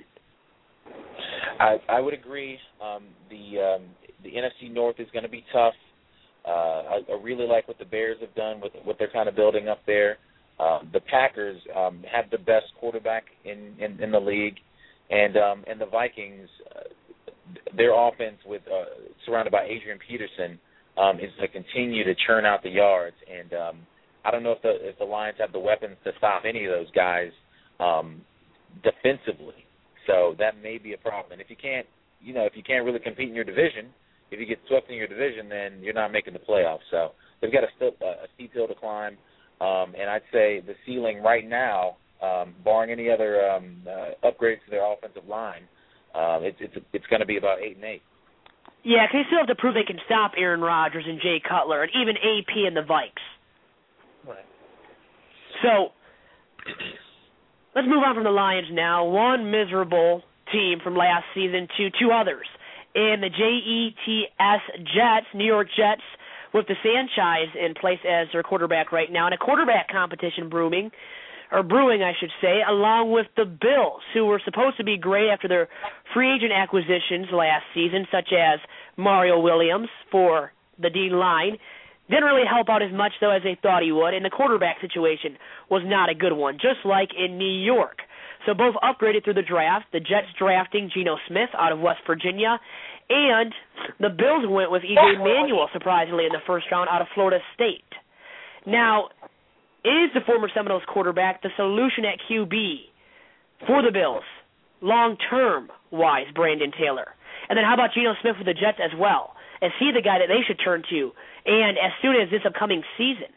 I I would agree. Um, the um, the N F C North is going to be tough. Uh, I, I really like what the Bears have done with what they're kind of building up there. Um, the Packers um, have the best quarterback in, in, in the league, and um, and the Vikings, uh, their offense with uh, surrounded by Adrian Peterson um, is to continue to churn out the yards. And um, I don't know if the if the Lions have the weapons to stop any of those guys um, defensively. So that may be a problem. And if you can't, you know, if you can't really compete in your division, if you get swept in your division, then you're not making the playoffs. So they've got a, st- a steep hill to climb. Um, and I'd say the ceiling right now, um, barring any other um, uh, upgrades to their offensive line, uh, it's it's it's going to be about eight and eight. Yeah, because they still have to prove they can stop Aaron Rodgers and Jay Cutler and even A P and the Vikes. Right. So let's move on from the Lions now. One miserable team from last season to two others. In the J E T S Jets, New York Jets, with the Sanchez in place as their quarterback right now, and a quarterback competition brewing, or brewing, I should say, along with the Bills, who were supposed to be great after their free agent acquisitions last season, such as Mario Williams for the D-line. Didn't really help out as much, though, as they thought he would, and the quarterback situation was not a good one, just like in New York. So both upgraded through the draft, the Jets drafting Geno Smith out of West Virginia, and the Bills went with E J Manuel, surprisingly, in the first round out of Florida State. Now, is the former Seminoles quarterback the solution at Q B for the Bills, long-term wise, Brandon Taylor? And then how about Geno Smith with the Jets as well? Is he the guy that they should turn to, and as soon as this upcoming season?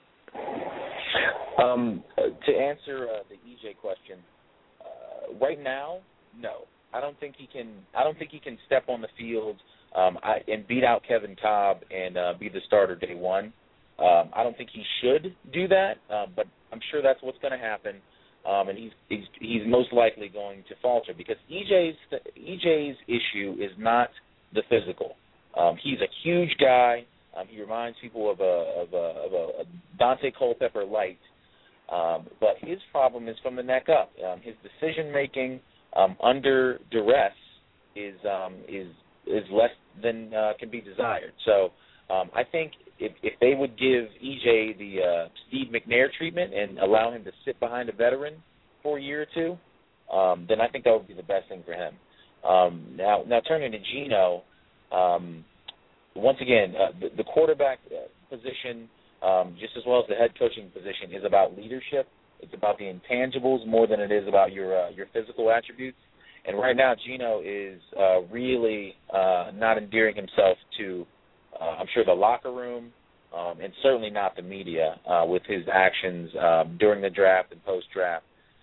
Um, to answer uh, the E J question, uh, right now, no. I don't think he can. I don't think he can step on the field um, I, and beat out Kevin Cobb and uh, be the starter day one. Um, I don't think he should do that, uh, but I'm sure that's what's going to happen. Um, and he's, he's he's most likely going to falter because E J's E J's issue is not the physical. Um, he's a huge guy. Um, he reminds people of a of a, of a Dante Culpepper light, um, but his problem is from the neck up. Um, his decision making um, under duress is um, is is less than uh, can be desired. So um, I think if, if they would give E J the uh, Steve McNair treatment and allow him to sit behind a veteran for a year or two, um, then I think that would be the best thing for him. Um, now, now turning to Geno, um, once again, uh, the, the quarterback uh, position, um, just as well as the head coaching position, is about leadership. It's about the intangibles more than it is about your uh, your physical attributes. And right now, Geno is uh, really uh, not endearing himself to, uh, I'm sure, the locker room, um, and certainly not the media uh, with his actions um, during the draft and post-draft.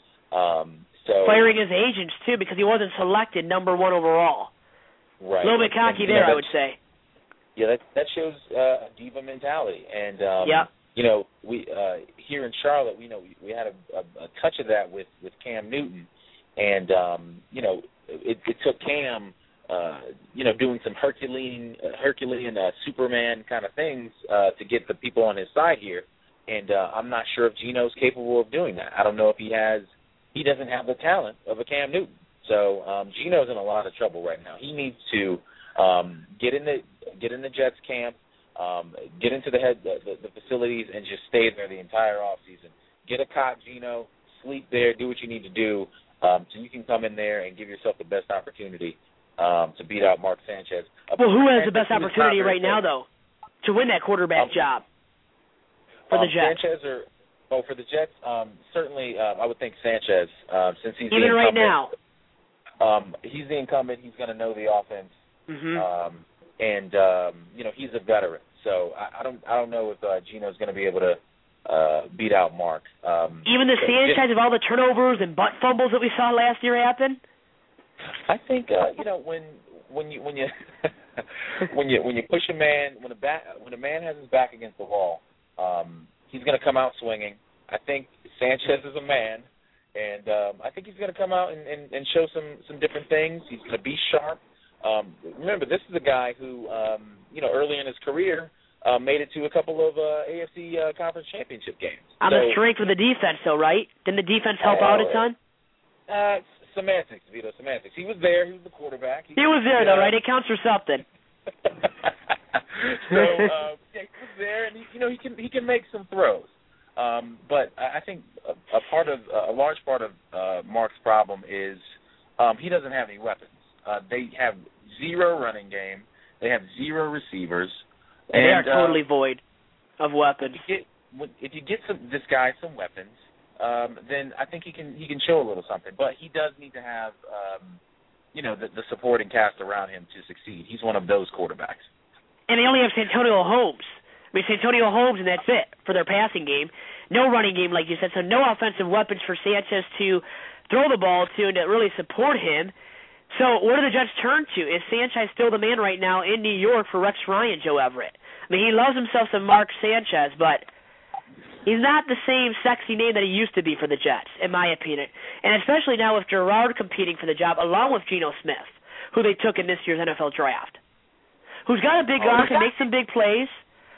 Um, so firing his agents, too, because he wasn't selected number one overall. Right. A little bit cocky and, there, know, I would say. Yeah, that that shows uh, a diva mentality. And, um, yeah. you know, we uh, here in Charlotte, we know we, we had a, a, a touch of that with, with Cam Newton. And, um, you know, it, it took Cam, uh, you know, doing some Herculean, uh, Herculean uh, Superman kind of things uh, to get the people on his side here. And uh, I'm not sure if Geno's capable of doing that. I don't know if he has – he doesn't have the talent of a Cam Newton. So um, Geno's in a lot of trouble right now. He needs to um, get in the get in the Jets camp, um, get into the head the, the, the facilities, and just stay there the entire offseason. Get a cot, Geno, sleep there, do what you need to do, um, so you can come in there and give yourself the best opportunity um, to beat out Mark Sanchez. Well, who has the best opportunity right now, though, to win that quarterback um, job for the um, Jets? Sanchez or oh, for the Jets, um, certainly uh, I would think Sanchez, uh, since he's even the right now. Um, he's the incumbent. He's going to know the offense, mm-hmm. um, and um, you know he's a veteran. So I, I don't, I don't know if uh, Geno's going to be able to uh, beat out Mark. Um, even the Sanchez of all the turnovers and butt fumbles that we saw last year happen. I think uh, you know when when you when you when you when you push a man when a back when a man has his back against the wall, um, he's going to come out swinging. I think Sanchez is a man. And um, I think he's going to come out and, and, and show some, some different things. He's going to be sharp. Um, remember, this is a guy who, um, you know, early in his career uh, made it to a couple of uh, A F C uh, Conference Championship games. On so, the strength of the defense, though, right? Didn't the defense help uh, out a ton? Uh, semantics, Vito, semantics. He was there. He was the quarterback. He, he was there, though, right? It counts for something. so, uh, yeah, there, and he, you know he can he can make some throws. Um, but I think a, a part of a large part of uh, Mark's problem is um, he doesn't have any weapons. Uh, they have zero running game. They have zero receivers. And, and they are totally uh, void of weapons. If you get, if you get some, this guy some weapons, um, then I think he can he can show a little something. But he does need to have um, you know the, the supporting cast around him to succeed. He's one of those quarterbacks. And they only have Santonio Holmes. I mean, Santonio Holmes, and that's it for their passing game. No running game, like you said, so no offensive weapons for Sanchez to throw the ball to and to really support him. So where do the Jets turn to? Is Sanchez still the man right now in New York for Rex Ryan, Joe Everett? I mean, he loves himself some Mark Sanchez, but he's not the same sexy name that he used to be for the Jets, in my opinion. And especially now with Gerard competing for the job, along with Geno Smith, who they took in this year's N F L draft, who's got a big oh, arm, can make some big plays.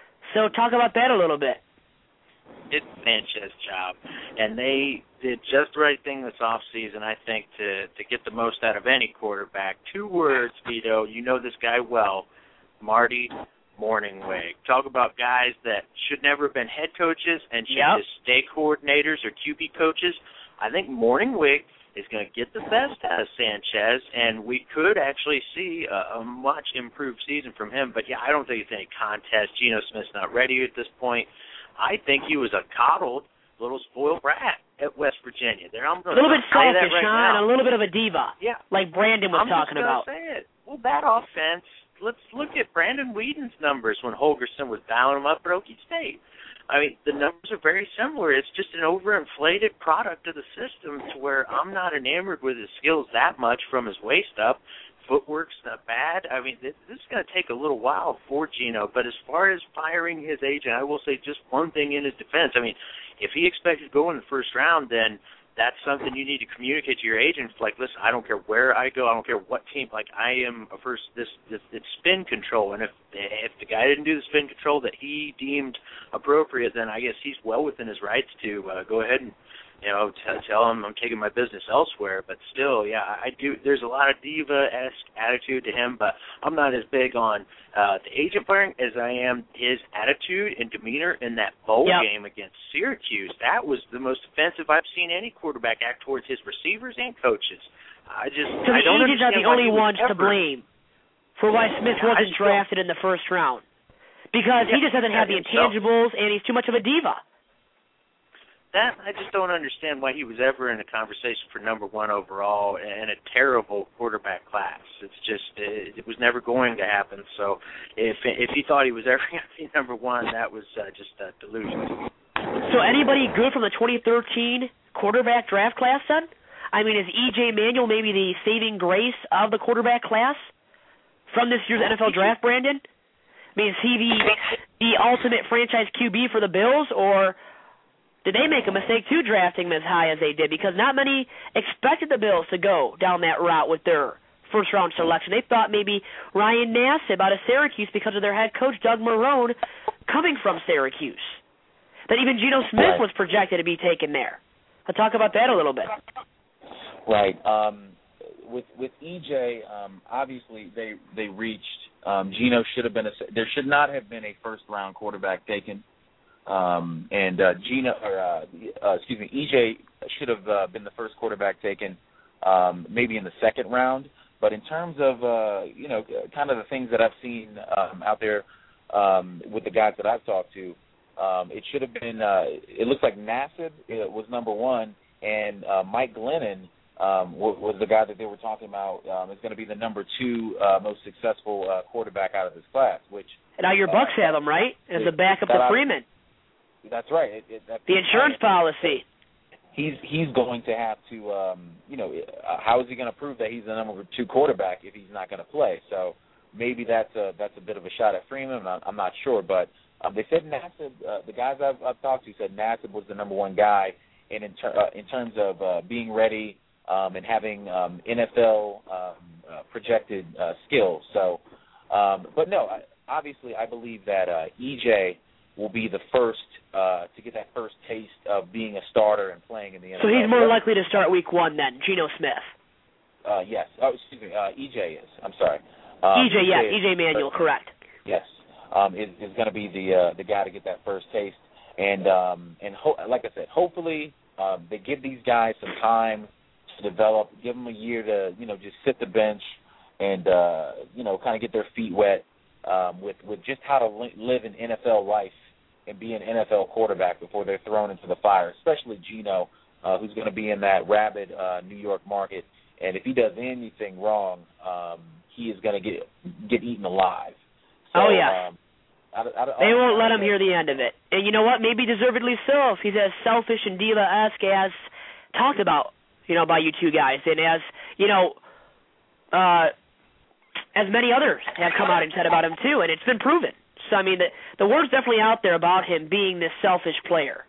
So talk about that a little bit. It's Sanchez's job, and they did just the right thing this offseason, I think, to, to get the most out of any quarterback. Two words, Vito, you know this guy well, Marty Mornhinweg. Talk about guys that should never have been head coaches and should yep. just stay coordinators or Q B coaches. I think Mornhinweg is going to get the best out of Sanchez, and we could actually see a, a much improved season from him. But, yeah, I don't think it's any contest. Geno Smith's not ready at this point. I think he was a coddled little spoiled brat at West Virginia. There, I'm going a little bit say selfish, that right huh? now. And a little bit of a diva. Yeah, like Brandon was I'm talking just about. Say it. Well, that offense. Let's look at Brandon Whedon's numbers when Holgorsen was dialing him up at Okie State. I mean, the numbers are very similar. It's just an overinflated product of the system to where I'm not enamored with his skills that much from his waist up. Footwork's not bad. I mean, this, this is going to take a little while for Geno. But as far as firing his agent, I will say just one thing in his defense. I mean, if he expected to go in the first round, then that's something you need to communicate to your agents. Like, listen, I don't care where I go. I don't care what team. Like, I am a first. This, this it's spin control, and if if the guy didn't do the spin control that he deemed appropriate, then I guess he's well within his rights to uh, go ahead and, you know, t- tell him I'm taking my business elsewhere. But still, yeah, I do. There's a lot of diva-esque attitude to him, but I'm not as big on uh, the agent firing as I am his attitude and demeanor in that bowl yep. game against Syracuse. That was the most offensive I've seen any quarterback act towards his receivers and coaches. I just so I don't the agents are the only ones ever... to blame for why Smith yeah, wasn't drafted in the first round, because yeah, he just doesn't have the intangibles and he's too much of a diva. That I just don't understand why he was ever in a conversation for number one overall in a terrible quarterback class. It's just it, it was never going to happen. So if if he thought he was ever going to be number one, that was uh, just a delusion. So anybody good from the twenty thirteen quarterback draft class then? I mean, is E J Manuel maybe the saving grace of the quarterback class from this year's N F L draft, Brandon? I mean, is he the the ultimate franchise Q B for the Bills, or did they make a mistake too drafting him as high as they did? Because not many expected the Bills to go down that route with their first-round selection. They thought maybe Ryan Nassib out of Syracuse because of their head coach, Doug Marrone, coming from Syracuse. That even Geno Smith right. was projected to be taken there. I'll talk about that a little bit. Right. Um, with with E J, um, obviously they they reached. Um, Geno should have been a. There should not have been a first-round quarterback taken. Um, and uh, Gino, or uh, uh, excuse me, E J should have uh, been the first quarterback taken, um, maybe in the second round. But in terms of uh, you know, kind of the things that I've seen um, out there um, with the guys that I've talked to, um, it should have been. Uh, it looks like Nassib was number one, and uh, Mike Glennon um, was, was the guy that they were talking about um, is going to be the number two uh, most successful uh, quarterback out of this class. Which and now your Bucks uh, have him right as a backup to Freeman. That's right. It, it, that's the insurance policy. He's he's going to have to, um, you know, uh, how is he going to prove that he's the number two quarterback if he's not going to play? So maybe that's a that's a bit of a shot at Freeman. I'm not, I'm not sure, but um, they said Nassib. Uh, the guys I've, I've talked to said Nassib was the number one guy, and in, ter- uh, in terms of uh, being ready um, and having um, N F L um, uh, projected uh, skills. So, um, but no, I, obviously I believe that uh, E J will be the first uh, to get that first taste of being a starter and playing in the N F L. So he's more likely to start week one then, Geno Smith. Uh, yes. Oh, excuse me. Uh, E J is. I'm sorry. Um, E J, yes. E J Manuel, correct. Yes. um, is, is going to be the uh, the guy to get that first taste. And um, and ho- like I said, hopefully uh, they give these guys some time to develop, give them a year to, you know, just sit the bench and, uh, you know, kind of get their feet wet um, with, with just how to li- live an N F L life and be an N F L quarterback before they're thrown into the fire, especially Geno, uh, who's going to be in that rabid uh, New York market. And if he does anything wrong, um, he is going to get get eaten alive. So, oh, yeah. Um, I, I, I, they won't I, let him hear the end of it. And you know what? Maybe deservedly so if he's as selfish and diva-esque as talked about, you know, by you two guys. And as, you know, uh, as many others have come out and said about him, too. And it's been proven. So, I mean, the, the word's definitely out there about him being this selfish player.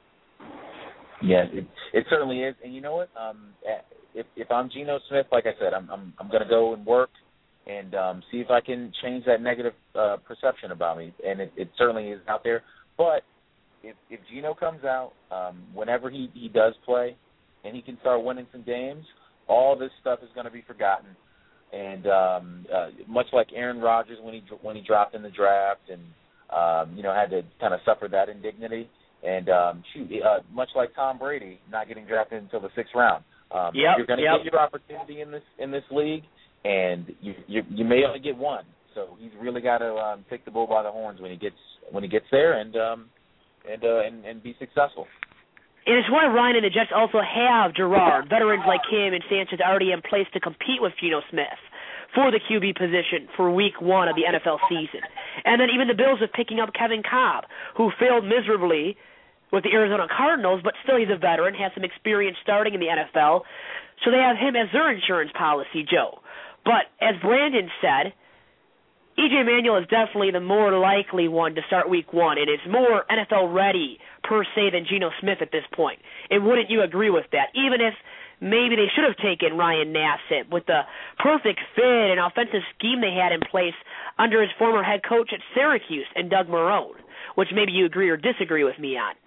Yeah, it, it certainly is. And you know what? Um, if, if I'm Geno Smith, like I said, I'm I'm, I'm going to go and work and um, see if I can change that negative uh, perception about me. And it, it certainly is out there. But if, if Geno comes out, um, whenever he, he does play and he can start winning some games, all this stuff is going to be forgotten. And um, uh, much like Aaron Rodgers when he when he dropped in the draft and, um, you know, had to kind of suffer that indignity. And, um, shoot, uh, much like Tom Brady not getting drafted until the sixth round. Um, yep, you're going to yep. get your opportunity in this in this league, and you, you you may only get one. So he's really got to um, take the bull by the horns when he gets when he gets there, and um, and, uh, and and be successful. And it's why Ryan and the Jets also have Gerard, veterans like him and Sanchez already in place to compete with Geno Smith for the Q B position for week one of the N F L season. And then even the Bills are picking up Kevin Kolb, who failed miserably with the Arizona Cardinals, but still he's a veteran, has some experience starting in the N F L. So they have him as their insurance policy, Joe. But as Brandon said, E J Manuel is definitely the more likely one to start week one, and is more N F L ready per se than Geno Smith at this point. And wouldn't you agree with that? Even if maybe they should have taken Ryan Nassib with the perfect fit and offensive scheme they had in place under his former head coach at Syracuse and Doug Marrone, which maybe you agree or disagree with me on.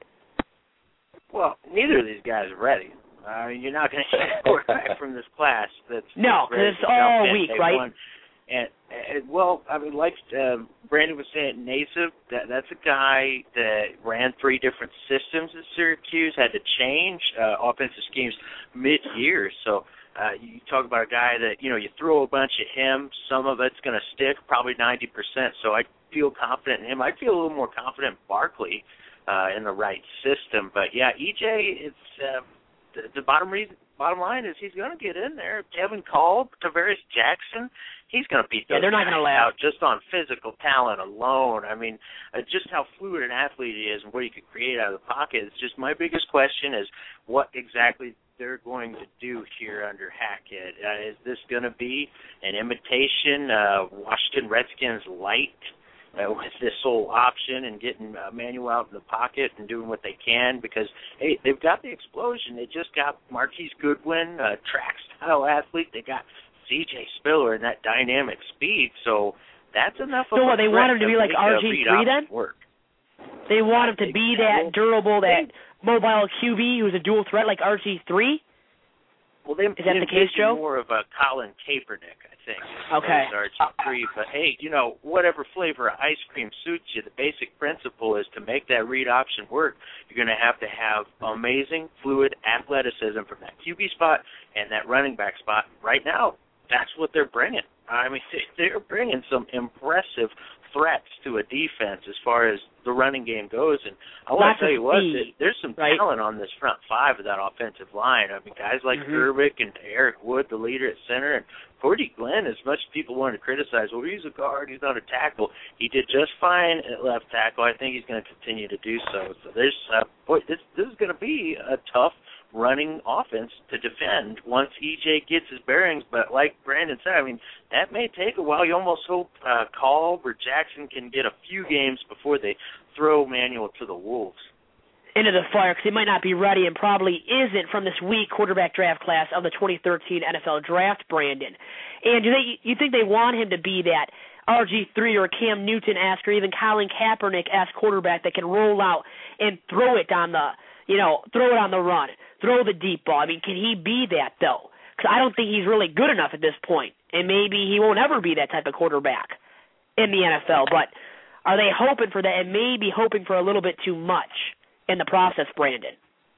Well, neither of these guys are ready. I mean, you're not going to get a quarterback from this class that's no, because it's all weak, right? Won. And, and well, I mean, like uh, Brandon was saying, Nassib, that that's a guy that ran three different systems at Syracuse, had to change uh, offensive schemes mid-year. So uh, you talk about a guy that, you know, you throw a bunch at him, some of it's going to stick, probably ninety percent. So I feel confident in him. I feel a little more confident in Barkley uh, in the right system. But, yeah, E J, it's uh, the, the bottom reason. Bottom line is he's going to get in there. Kevin Kolb, Tavares Jackson, he's going to beat those yeah, they're not guys gonna laugh. out just on physical talent alone. I mean, uh, just how fluid an athlete he is and what he could create out of the pocket. It's just my biggest question is what exactly they're going to do here under Hackett. Uh, is this going to be an imitation uh, Washington Redskins light? Uh, with this whole option and getting uh, Manuel out in the pocket and doing what they can because, hey, they've got the explosion. They just got Marquise Goodwin, a track-style athlete. They got C J Spiller and that dynamic speed. So that's enough so of what, a they want him to be like R G three then? Work. They want him to be that durable, that mobile Q B who's a dual threat like R G three? Well, they, is that they the case, Joe? More of a Colin Kaepernick, I think. Okay. R G three, but hey, you know, whatever flavor of ice cream suits you, the basic principle is to make that read option work. You're going to have to have amazing, fluid athleticism from that Q B spot and that running back spot. Right now, that's what they're bringing. I mean, they're bringing some impressive threats to a defense as far as the running game goes. And I want to tell you what, there's some right? talent on this front five of that offensive line. I mean, guys like mm-hmm. Urbic and Eric Wood, the leader at center, and Cordy Glenn, as much as people wanted to criticize, well, he's a guard, he's not a tackle. He did just fine at left tackle. I think he's going to continue to do so. So there's, uh, boy, this, this is going to be a tough running offense to defend once E J gets his bearings. But like Brandon said, I mean, that may take a while. You almost hope uh, Kolb or Jackson can get a few games before they throw Manuel to the wolves. Into the fire, because he might not be ready and probably isn't from this weak quarterback draft class of the twenty thirteen N F L Draft, Brandon. And do they, you think they want him to be that R G three or Cam Newton-esque or even Colin Kaepernick-esque quarterback that can roll out and throw it on the, you know, throw it on the run, throw the deep ball? I mean, can he be that, though? Because I don't think he's really good enough at this point, and maybe he won't ever be that type of quarterback in the N F L. But are they hoping for that and maybe hoping for a little bit too much in the process, Brandon?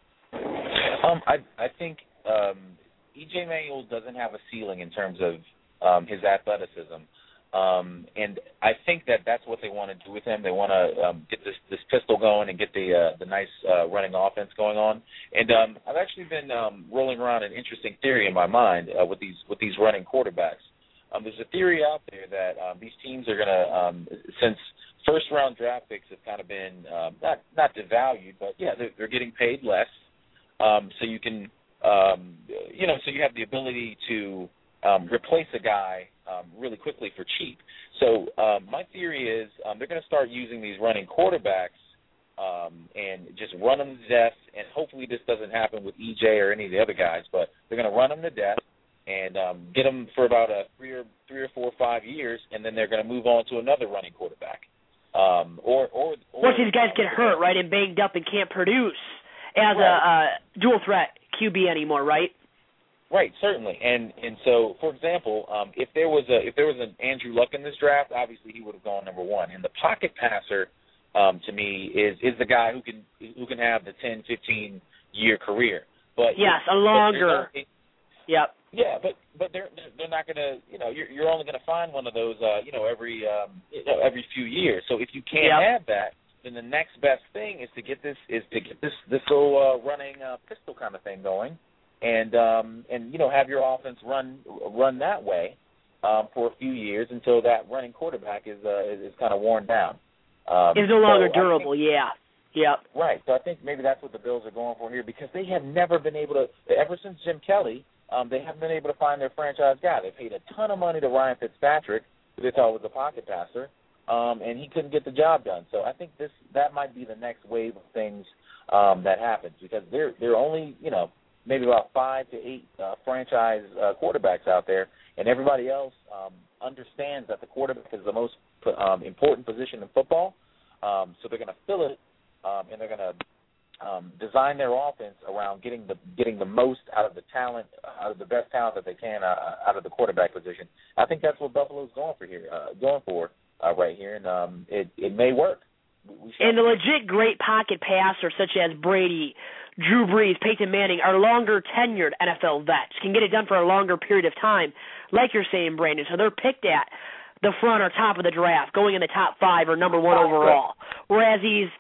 Um, I I think um, E J Manuel doesn't have a ceiling in terms of um, his athleticism. Um, and I think that that's what they want to do with him. They want to um, get this, this pistol going and get the uh, the nice uh, running offense going on. And um, I've actually been um, rolling around an interesting theory in my mind uh, with these with these running quarterbacks. Um, there's a theory out there that um, these teams are going to, um, since first round draft picks have kind of been um, not not devalued, but yeah, they're, they're getting paid less. Um, so you can, um, you know, so you have the ability to um, replace a guy um, really quickly for cheap. So um, my theory is um, they're going to start using these running quarterbacks um, and just run them to death. And hopefully this doesn't happen with E J or any of the other guys, but they're going to run them to death and um, get them for about a three or three or four or five years, and then they're going to move on to another running quarterback. Um, or, or, or once these guys get hurt, right, and banged up and can't produce as right. a, a dual threat Q B anymore, right? Right, certainly. And and so, for example, um, if there was a if there was an Andrew Luck in this draft, obviously he would have gone number one. And the pocket passer, um, to me, is is the guy who can who can have the ten, fifteen year career. But yes, a longer. It, yep. Yeah, but but they're they're not gonna you know you're you're only gonna find one of those uh, you know every um, you know, every few years. So if you can't yep. have that, then the next best thing is to get this is to get this this little uh, running uh, pistol kind of thing going, and um, and you know have your offense run run that way um, for a few years until that running quarterback is uh, is, is kind of worn down. Um, is no longer so durable. Think, yeah. Yep. Right. So I think maybe that's what the Bills are going for here, because they have never been able to ever since Jim Kelly. Um, they haven't been able to find their franchise guy. They paid a ton of money to Ryan Fitzpatrick, who they thought was a pocket passer, um, and he couldn't get the job done. So I think this that might be the next wave of things um, that happens, because there there are only you know maybe about five to eight uh, franchise uh, quarterbacks out there, and everybody else um, understands that the quarterback is the most um, important position in football. Um, so they're going to fill it, um, and they're going to Um, design their offense around getting the getting the most out of the talent, out of the best talent that they can uh, out of the quarterback position. I think that's what Buffalo's going for here, uh, going for uh, right here, and um, it it may work. We, we and the legit great pocket passers such as Brady, Drew Brees, Peyton Manning are longer tenured N F L vets, can get it done for a longer period of time, like you're saying, Brandon. So they're picked at the front or top of the draft, going in the top five or number one overall, whereas these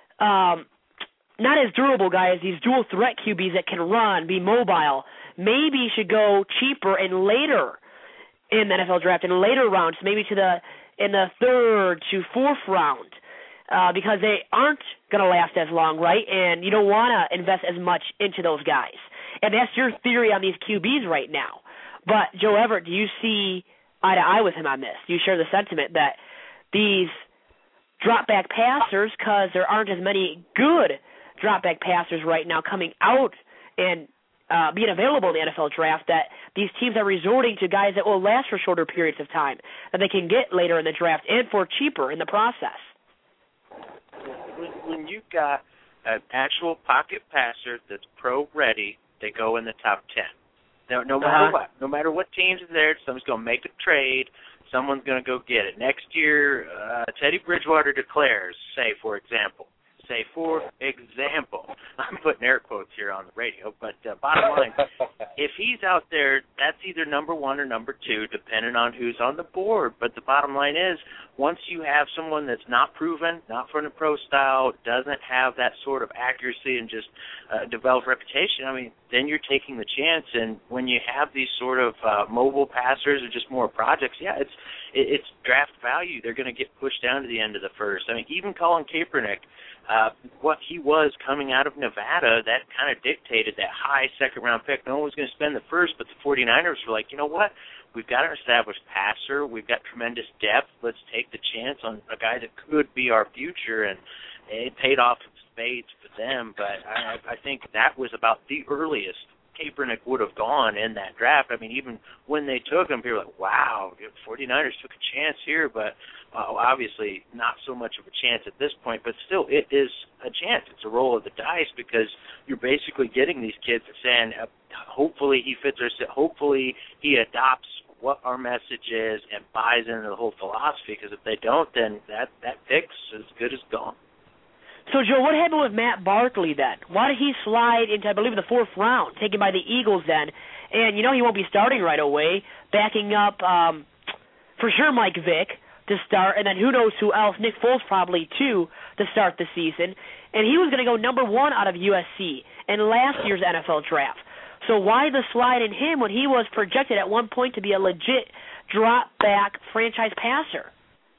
um, not as durable guys, these dual threat Q Bs that can run, be mobile, maybe should go cheaper and later in the N F L draft, in later rounds, maybe to the in the third to fourth round, uh, because they aren't going to last as long, right? And you don't want to invest as much into those guys. And that's your theory on these Q Bs right now. But Joe Everett, do you see eye to eye with him on this? Do you share the sentiment that these drop back passers, because there aren't as many good drop-back passers right now coming out and uh, being available in the N F L draft, that these teams are resorting to guys that will last for shorter periods of time, that they can get later in the draft and for cheaper in the process? When, when you've got an actual pocket passer that's pro-ready, they go in the top ten. No, no matter uh-huh. what. No matter what teams are there, someone's going to make a trade, someone's going to go get it. Next year, uh, Teddy Bridgewater declares, say, for example, say, for example, I'm putting air quotes here on the radio, but uh, bottom line, if he's out there, that's either number one or number two, depending on who's on the board. But the bottom line is, once you have someone that's not proven, not from the pro style, doesn't have that sort of accuracy and just uh, developed reputation, I mean, then you're taking the chance. And when you have these sort of uh, mobile passers or just more projects, yeah, it's it, it's draft value. They're going to get pushed down to the end of the first. I mean, even Colin Kaepernick, Uh, what he was coming out of Nevada, that kind of dictated that high second-round pick. No one was going to spend the first, but the 49ers were like, you know what? We've got an established passer. We've got tremendous depth. Let's take the chance on a guy that could be our future, and it paid off in spades for them. But I, I think that was about the earliest Kaepernick would have gone in that draft. I mean, even when they took him, people were like, wow, the 49ers took a chance here, but uh, obviously not so much of a chance at this point, but still it is a chance. It's a roll of the dice, because you're basically getting these kids saying, uh, hopefully he fits our, hopefully he adopts what our message is and buys into the whole philosophy, because if they don't, then that, that pick's as good as gone. So, Joe, what happened with Matt Barkley then? Why did he slide into, I believe, the fourth round, taken by the Eagles then? And, you know, he won't be starting right away, backing up, um, for sure, Mike Vick to start, and then who knows who else, Nick Foles probably, too, to start the season. And he was going to go number one out of U S C in last year's N F L draft. So why the slide in him when he was projected at one point to be a legit drop-back franchise passer?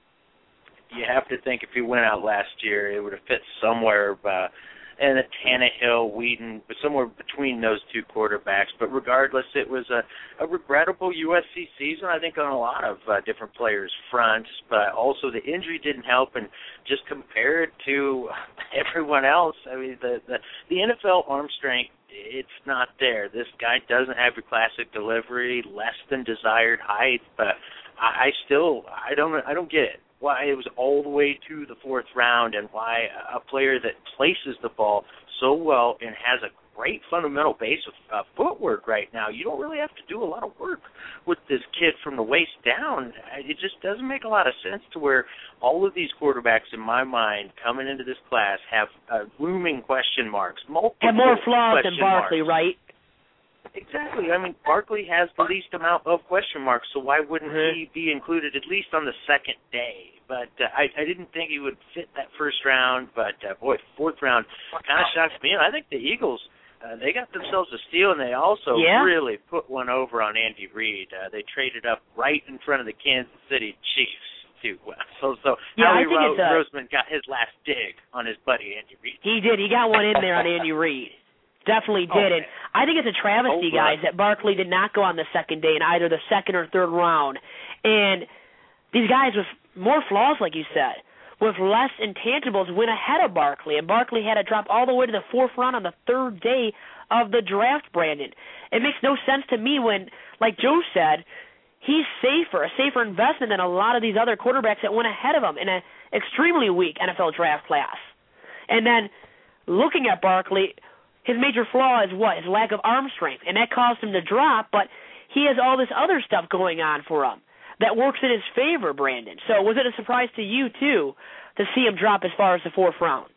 You have to think if he went out last year, it would have fit somewhere uh, in the Tannehill, Whedon, somewhere between those two quarterbacks. But regardless, it was a, a regrettable U S C season, I think, on a lot of uh, different players' fronts. But also the injury didn't help, and just compared to everyone else, I mean, the, the, the N F L arm strength, it's not there. This guy doesn't have your classic delivery, less than desired height, but I, I still, I don't, I don't get it. Why it was all the way to the fourth round, and why a player that places the ball so well and has a great fundamental base of uh, footwork right now, you don't really have to do a lot of work with this kid from the waist down. It just doesn't make a lot of sense to where all of these quarterbacks, in my mind, coming into this class have uh, looming question marks. Multiple have more flaws than Barkley, marks. Right? Exactly. I mean, Barkley has the least amount of question marks, so why wouldn't mm-hmm. he be included at least on the second day? But uh, I, I didn't think he would fit that first round, but, uh, boy, fourth round kind of shocks me. And I think the Eagles, uh, they got themselves a steal, and they also yeah. really put one over on Andy Reid. Uh, they traded up right in front of the Kansas City Chiefs. Too. So, so yeah, Howie I think Ro- it's a, Roseman got his last dig on his buddy Andy Reid. He did. He got one in there on Andy Reid. Definitely did. Oh, and I think it's a travesty, oh, guys, that Barkley did not go on the second day in either the second or third round. And these guys with more flaws, like you said, with less intangibles, went ahead of Barkley. And Barkley had to drop all the way to the fourth round on the third day of the draft, Brandon. It makes no sense to me when, like Joe said, he's safer, a safer investment than a lot of these other quarterbacks that went ahead of him in an extremely weak N F L draft class. And then looking at Barkley, his major flaw is what? His lack of arm strength, and that caused him to drop, but he has all this other stuff going on for him that works in his favor, Brandon. So was it a surprise to you, too, to see him drop as far as the fourth round?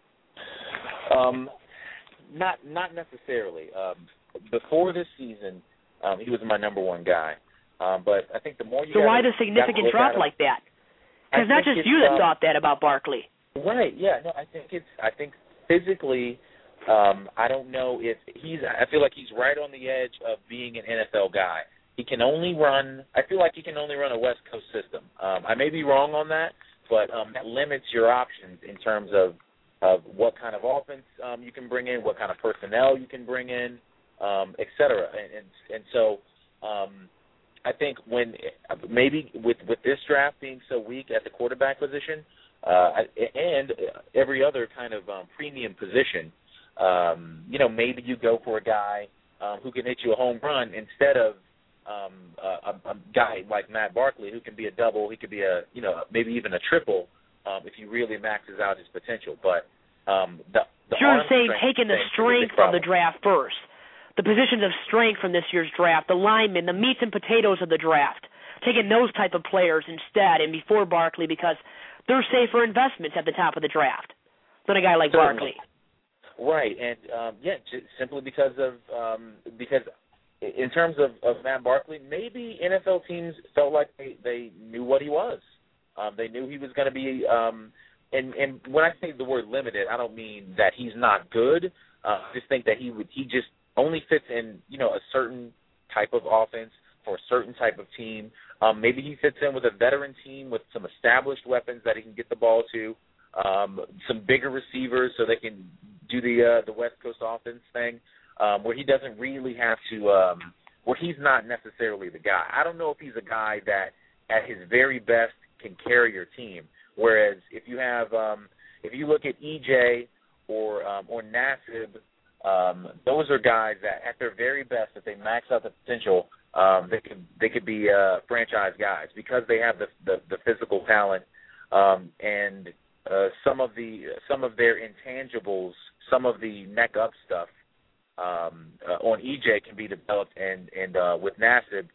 Um, not not necessarily. Um, before this season, um, he was my number one guy. Um, but I think the more you So gotta, why the significant drop like that? Because not just you that uh, thought that about Barkley. Right, yeah. No, I think it's, I think physically, Um, I don't know if he's – I feel like he's right on the edge of being an N F L guy. He can only run – I feel like he can only run a West Coast system. Um, I may be wrong on that, but um, that limits your options in terms of, of what kind of offense um, you can bring in, what kind of personnel you can bring in, um, et cetera. And, and, and so um, I think when – maybe with, with this draft being so weak at the quarterback position uh, and every other kind of um, premium position – Um, you know, maybe you go for a guy um, who can hit you a home run instead of um, a, a guy like Matt Barkley who can be a double. He could be a, you know, maybe even a triple um, if he really maxes out his potential. But um, the, the You're arm saying strength taking the thing is a strength big from the problem. draft first, the positions of strength from this year's draft, the linemen, the meats and potatoes of the draft, taking those type of players instead and before Barkley because they're safer investments at the top of the draft than a guy like Certainly. Barkley. Right, and um, yeah, just simply because of um, because in terms of, of Matt Barkley, maybe N F L teams felt like they, they knew what he was. Um, they knew he was going to be. Um, and, and when I say the word limited, I don't mean that he's not good. Uh, I just think that he would he just only fits in you know a certain type of offense for a certain type of team. Um, maybe he fits in with a veteran team with some established weapons that he can get the ball to, um, some bigger receivers so they can do the uh, the West Coast offense thing, um, where he doesn't really have to, um, where he's not necessarily the guy. I don't know if he's a guy that, at his very best, can carry your team. Whereas if you have, um, if you look at E J or um, or Nassib, um, those are guys that, at their very best, if they max out the potential, um, they could they could be uh, franchise guys because they have the the, the physical talent um, and uh, some of the some of their intangibles. Some of the neck up stuff um, uh, on E J can be developed, and and uh, with Nassib,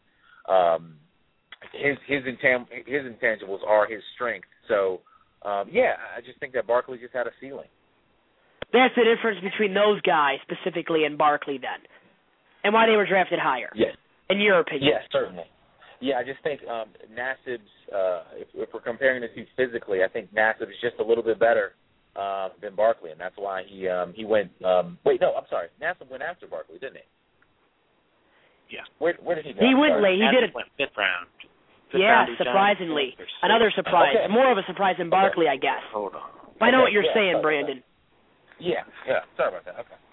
um, his his intan- his intangibles are his strength. So um, yeah, I just think that Barkley just had a ceiling. That's the difference between those guys specifically and Barkley then, and why they were drafted higher. Yes. In your opinion. Yes, certainly. Yeah, I just think um, Nassib's, uh, if, if we're comparing the two physically, I think Nassib is just a little bit better uh, than Barkley, and that's why he um, he went. Um, wait, no, I'm sorry. Nassib went after Barkley, didn't he? Yeah. Where where did he go? He went late. He did it. Went fifth round. Fifth yeah, round surprisingly. Another surprise. Okay. More of a surprise than Barkley, okay. I guess. Hold on. I know okay. what you're yeah, saying, Brandon. Yeah, yeah. Sorry about that. Okay.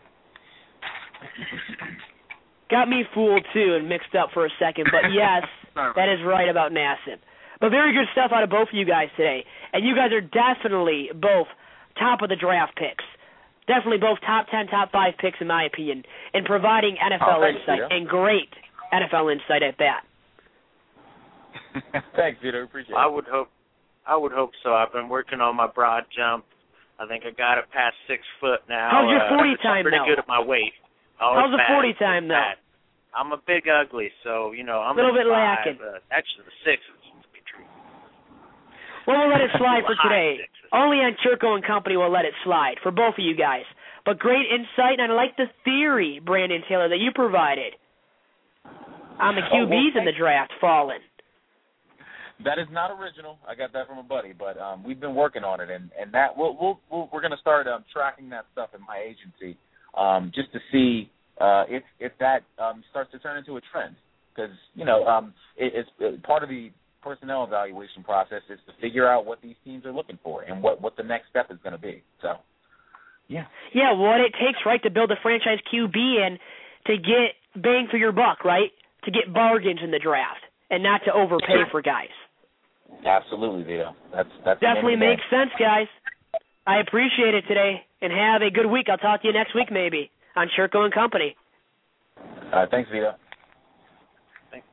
Got me fooled, too, and mixed up for a second. But, yes, that is right about Nassib. But very good stuff out of both of you guys today. And you guys are definitely both top of the draft picks. Definitely both top ten, top five picks, in my opinion, in providing N F L oh, insight, you, and great N F L insight at that. Thanks, Vito. Appreciate it. I would hope I would hope so. I've been working on my broad jump. I think I got it past six foot now. How's your uh, forty I'm time, pretty though? good at my weight. How's the forty time, though? Bad. I'm a big ugly, so, you know, I'm a little bit five, lacking. Uh, actually, the six is to be true. Well, we'll let it slide for today. Sixes. Only on Churko and Company will let it slide for both of you guys. But great insight, and I like the theory, Brandon Taylor, that you provided on the Q Bs oh, well, in the draft falling. That is not original. I got that from a buddy, but um, we've been working on it, and, and that we'll, we'll, we'll, we're going to start um, tracking that stuff in my agency um, just to see uh, if if that um, starts to turn into a trend. Because you know, um, it, it's it, part of the personnel evaluation process is to figure out what these teams are looking for and what, what the next step is going to be. So, yeah, yeah, what it takes, right, to build a franchise Q B and to get bang for your buck, right, to get bargains in the draft and not to overpay for guys. Absolutely, Vito. That's that's definitely makes sense, guys. I appreciate it today, and have a good week. I'll talk to you next week, maybe, on Churko and Company. All right, thanks, Vito. Thanks.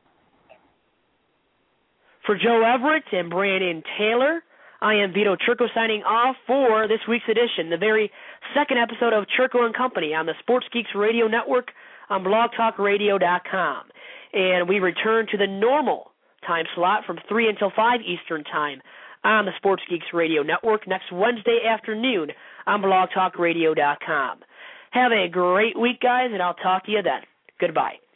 For Joe Everett and Brandon Taylor, I am Vito Churko signing off for this week's edition, the very second episode of Churko and Company on the Sports Geeks Radio Network on blog talk radio dot com. And we return to the normal time slot from three until five Eastern Time on the Sports Geeks Radio Network next Wednesday afternoon on blog talk radio dot com. Have a great week, guys, and I'll talk to you then. Goodbye.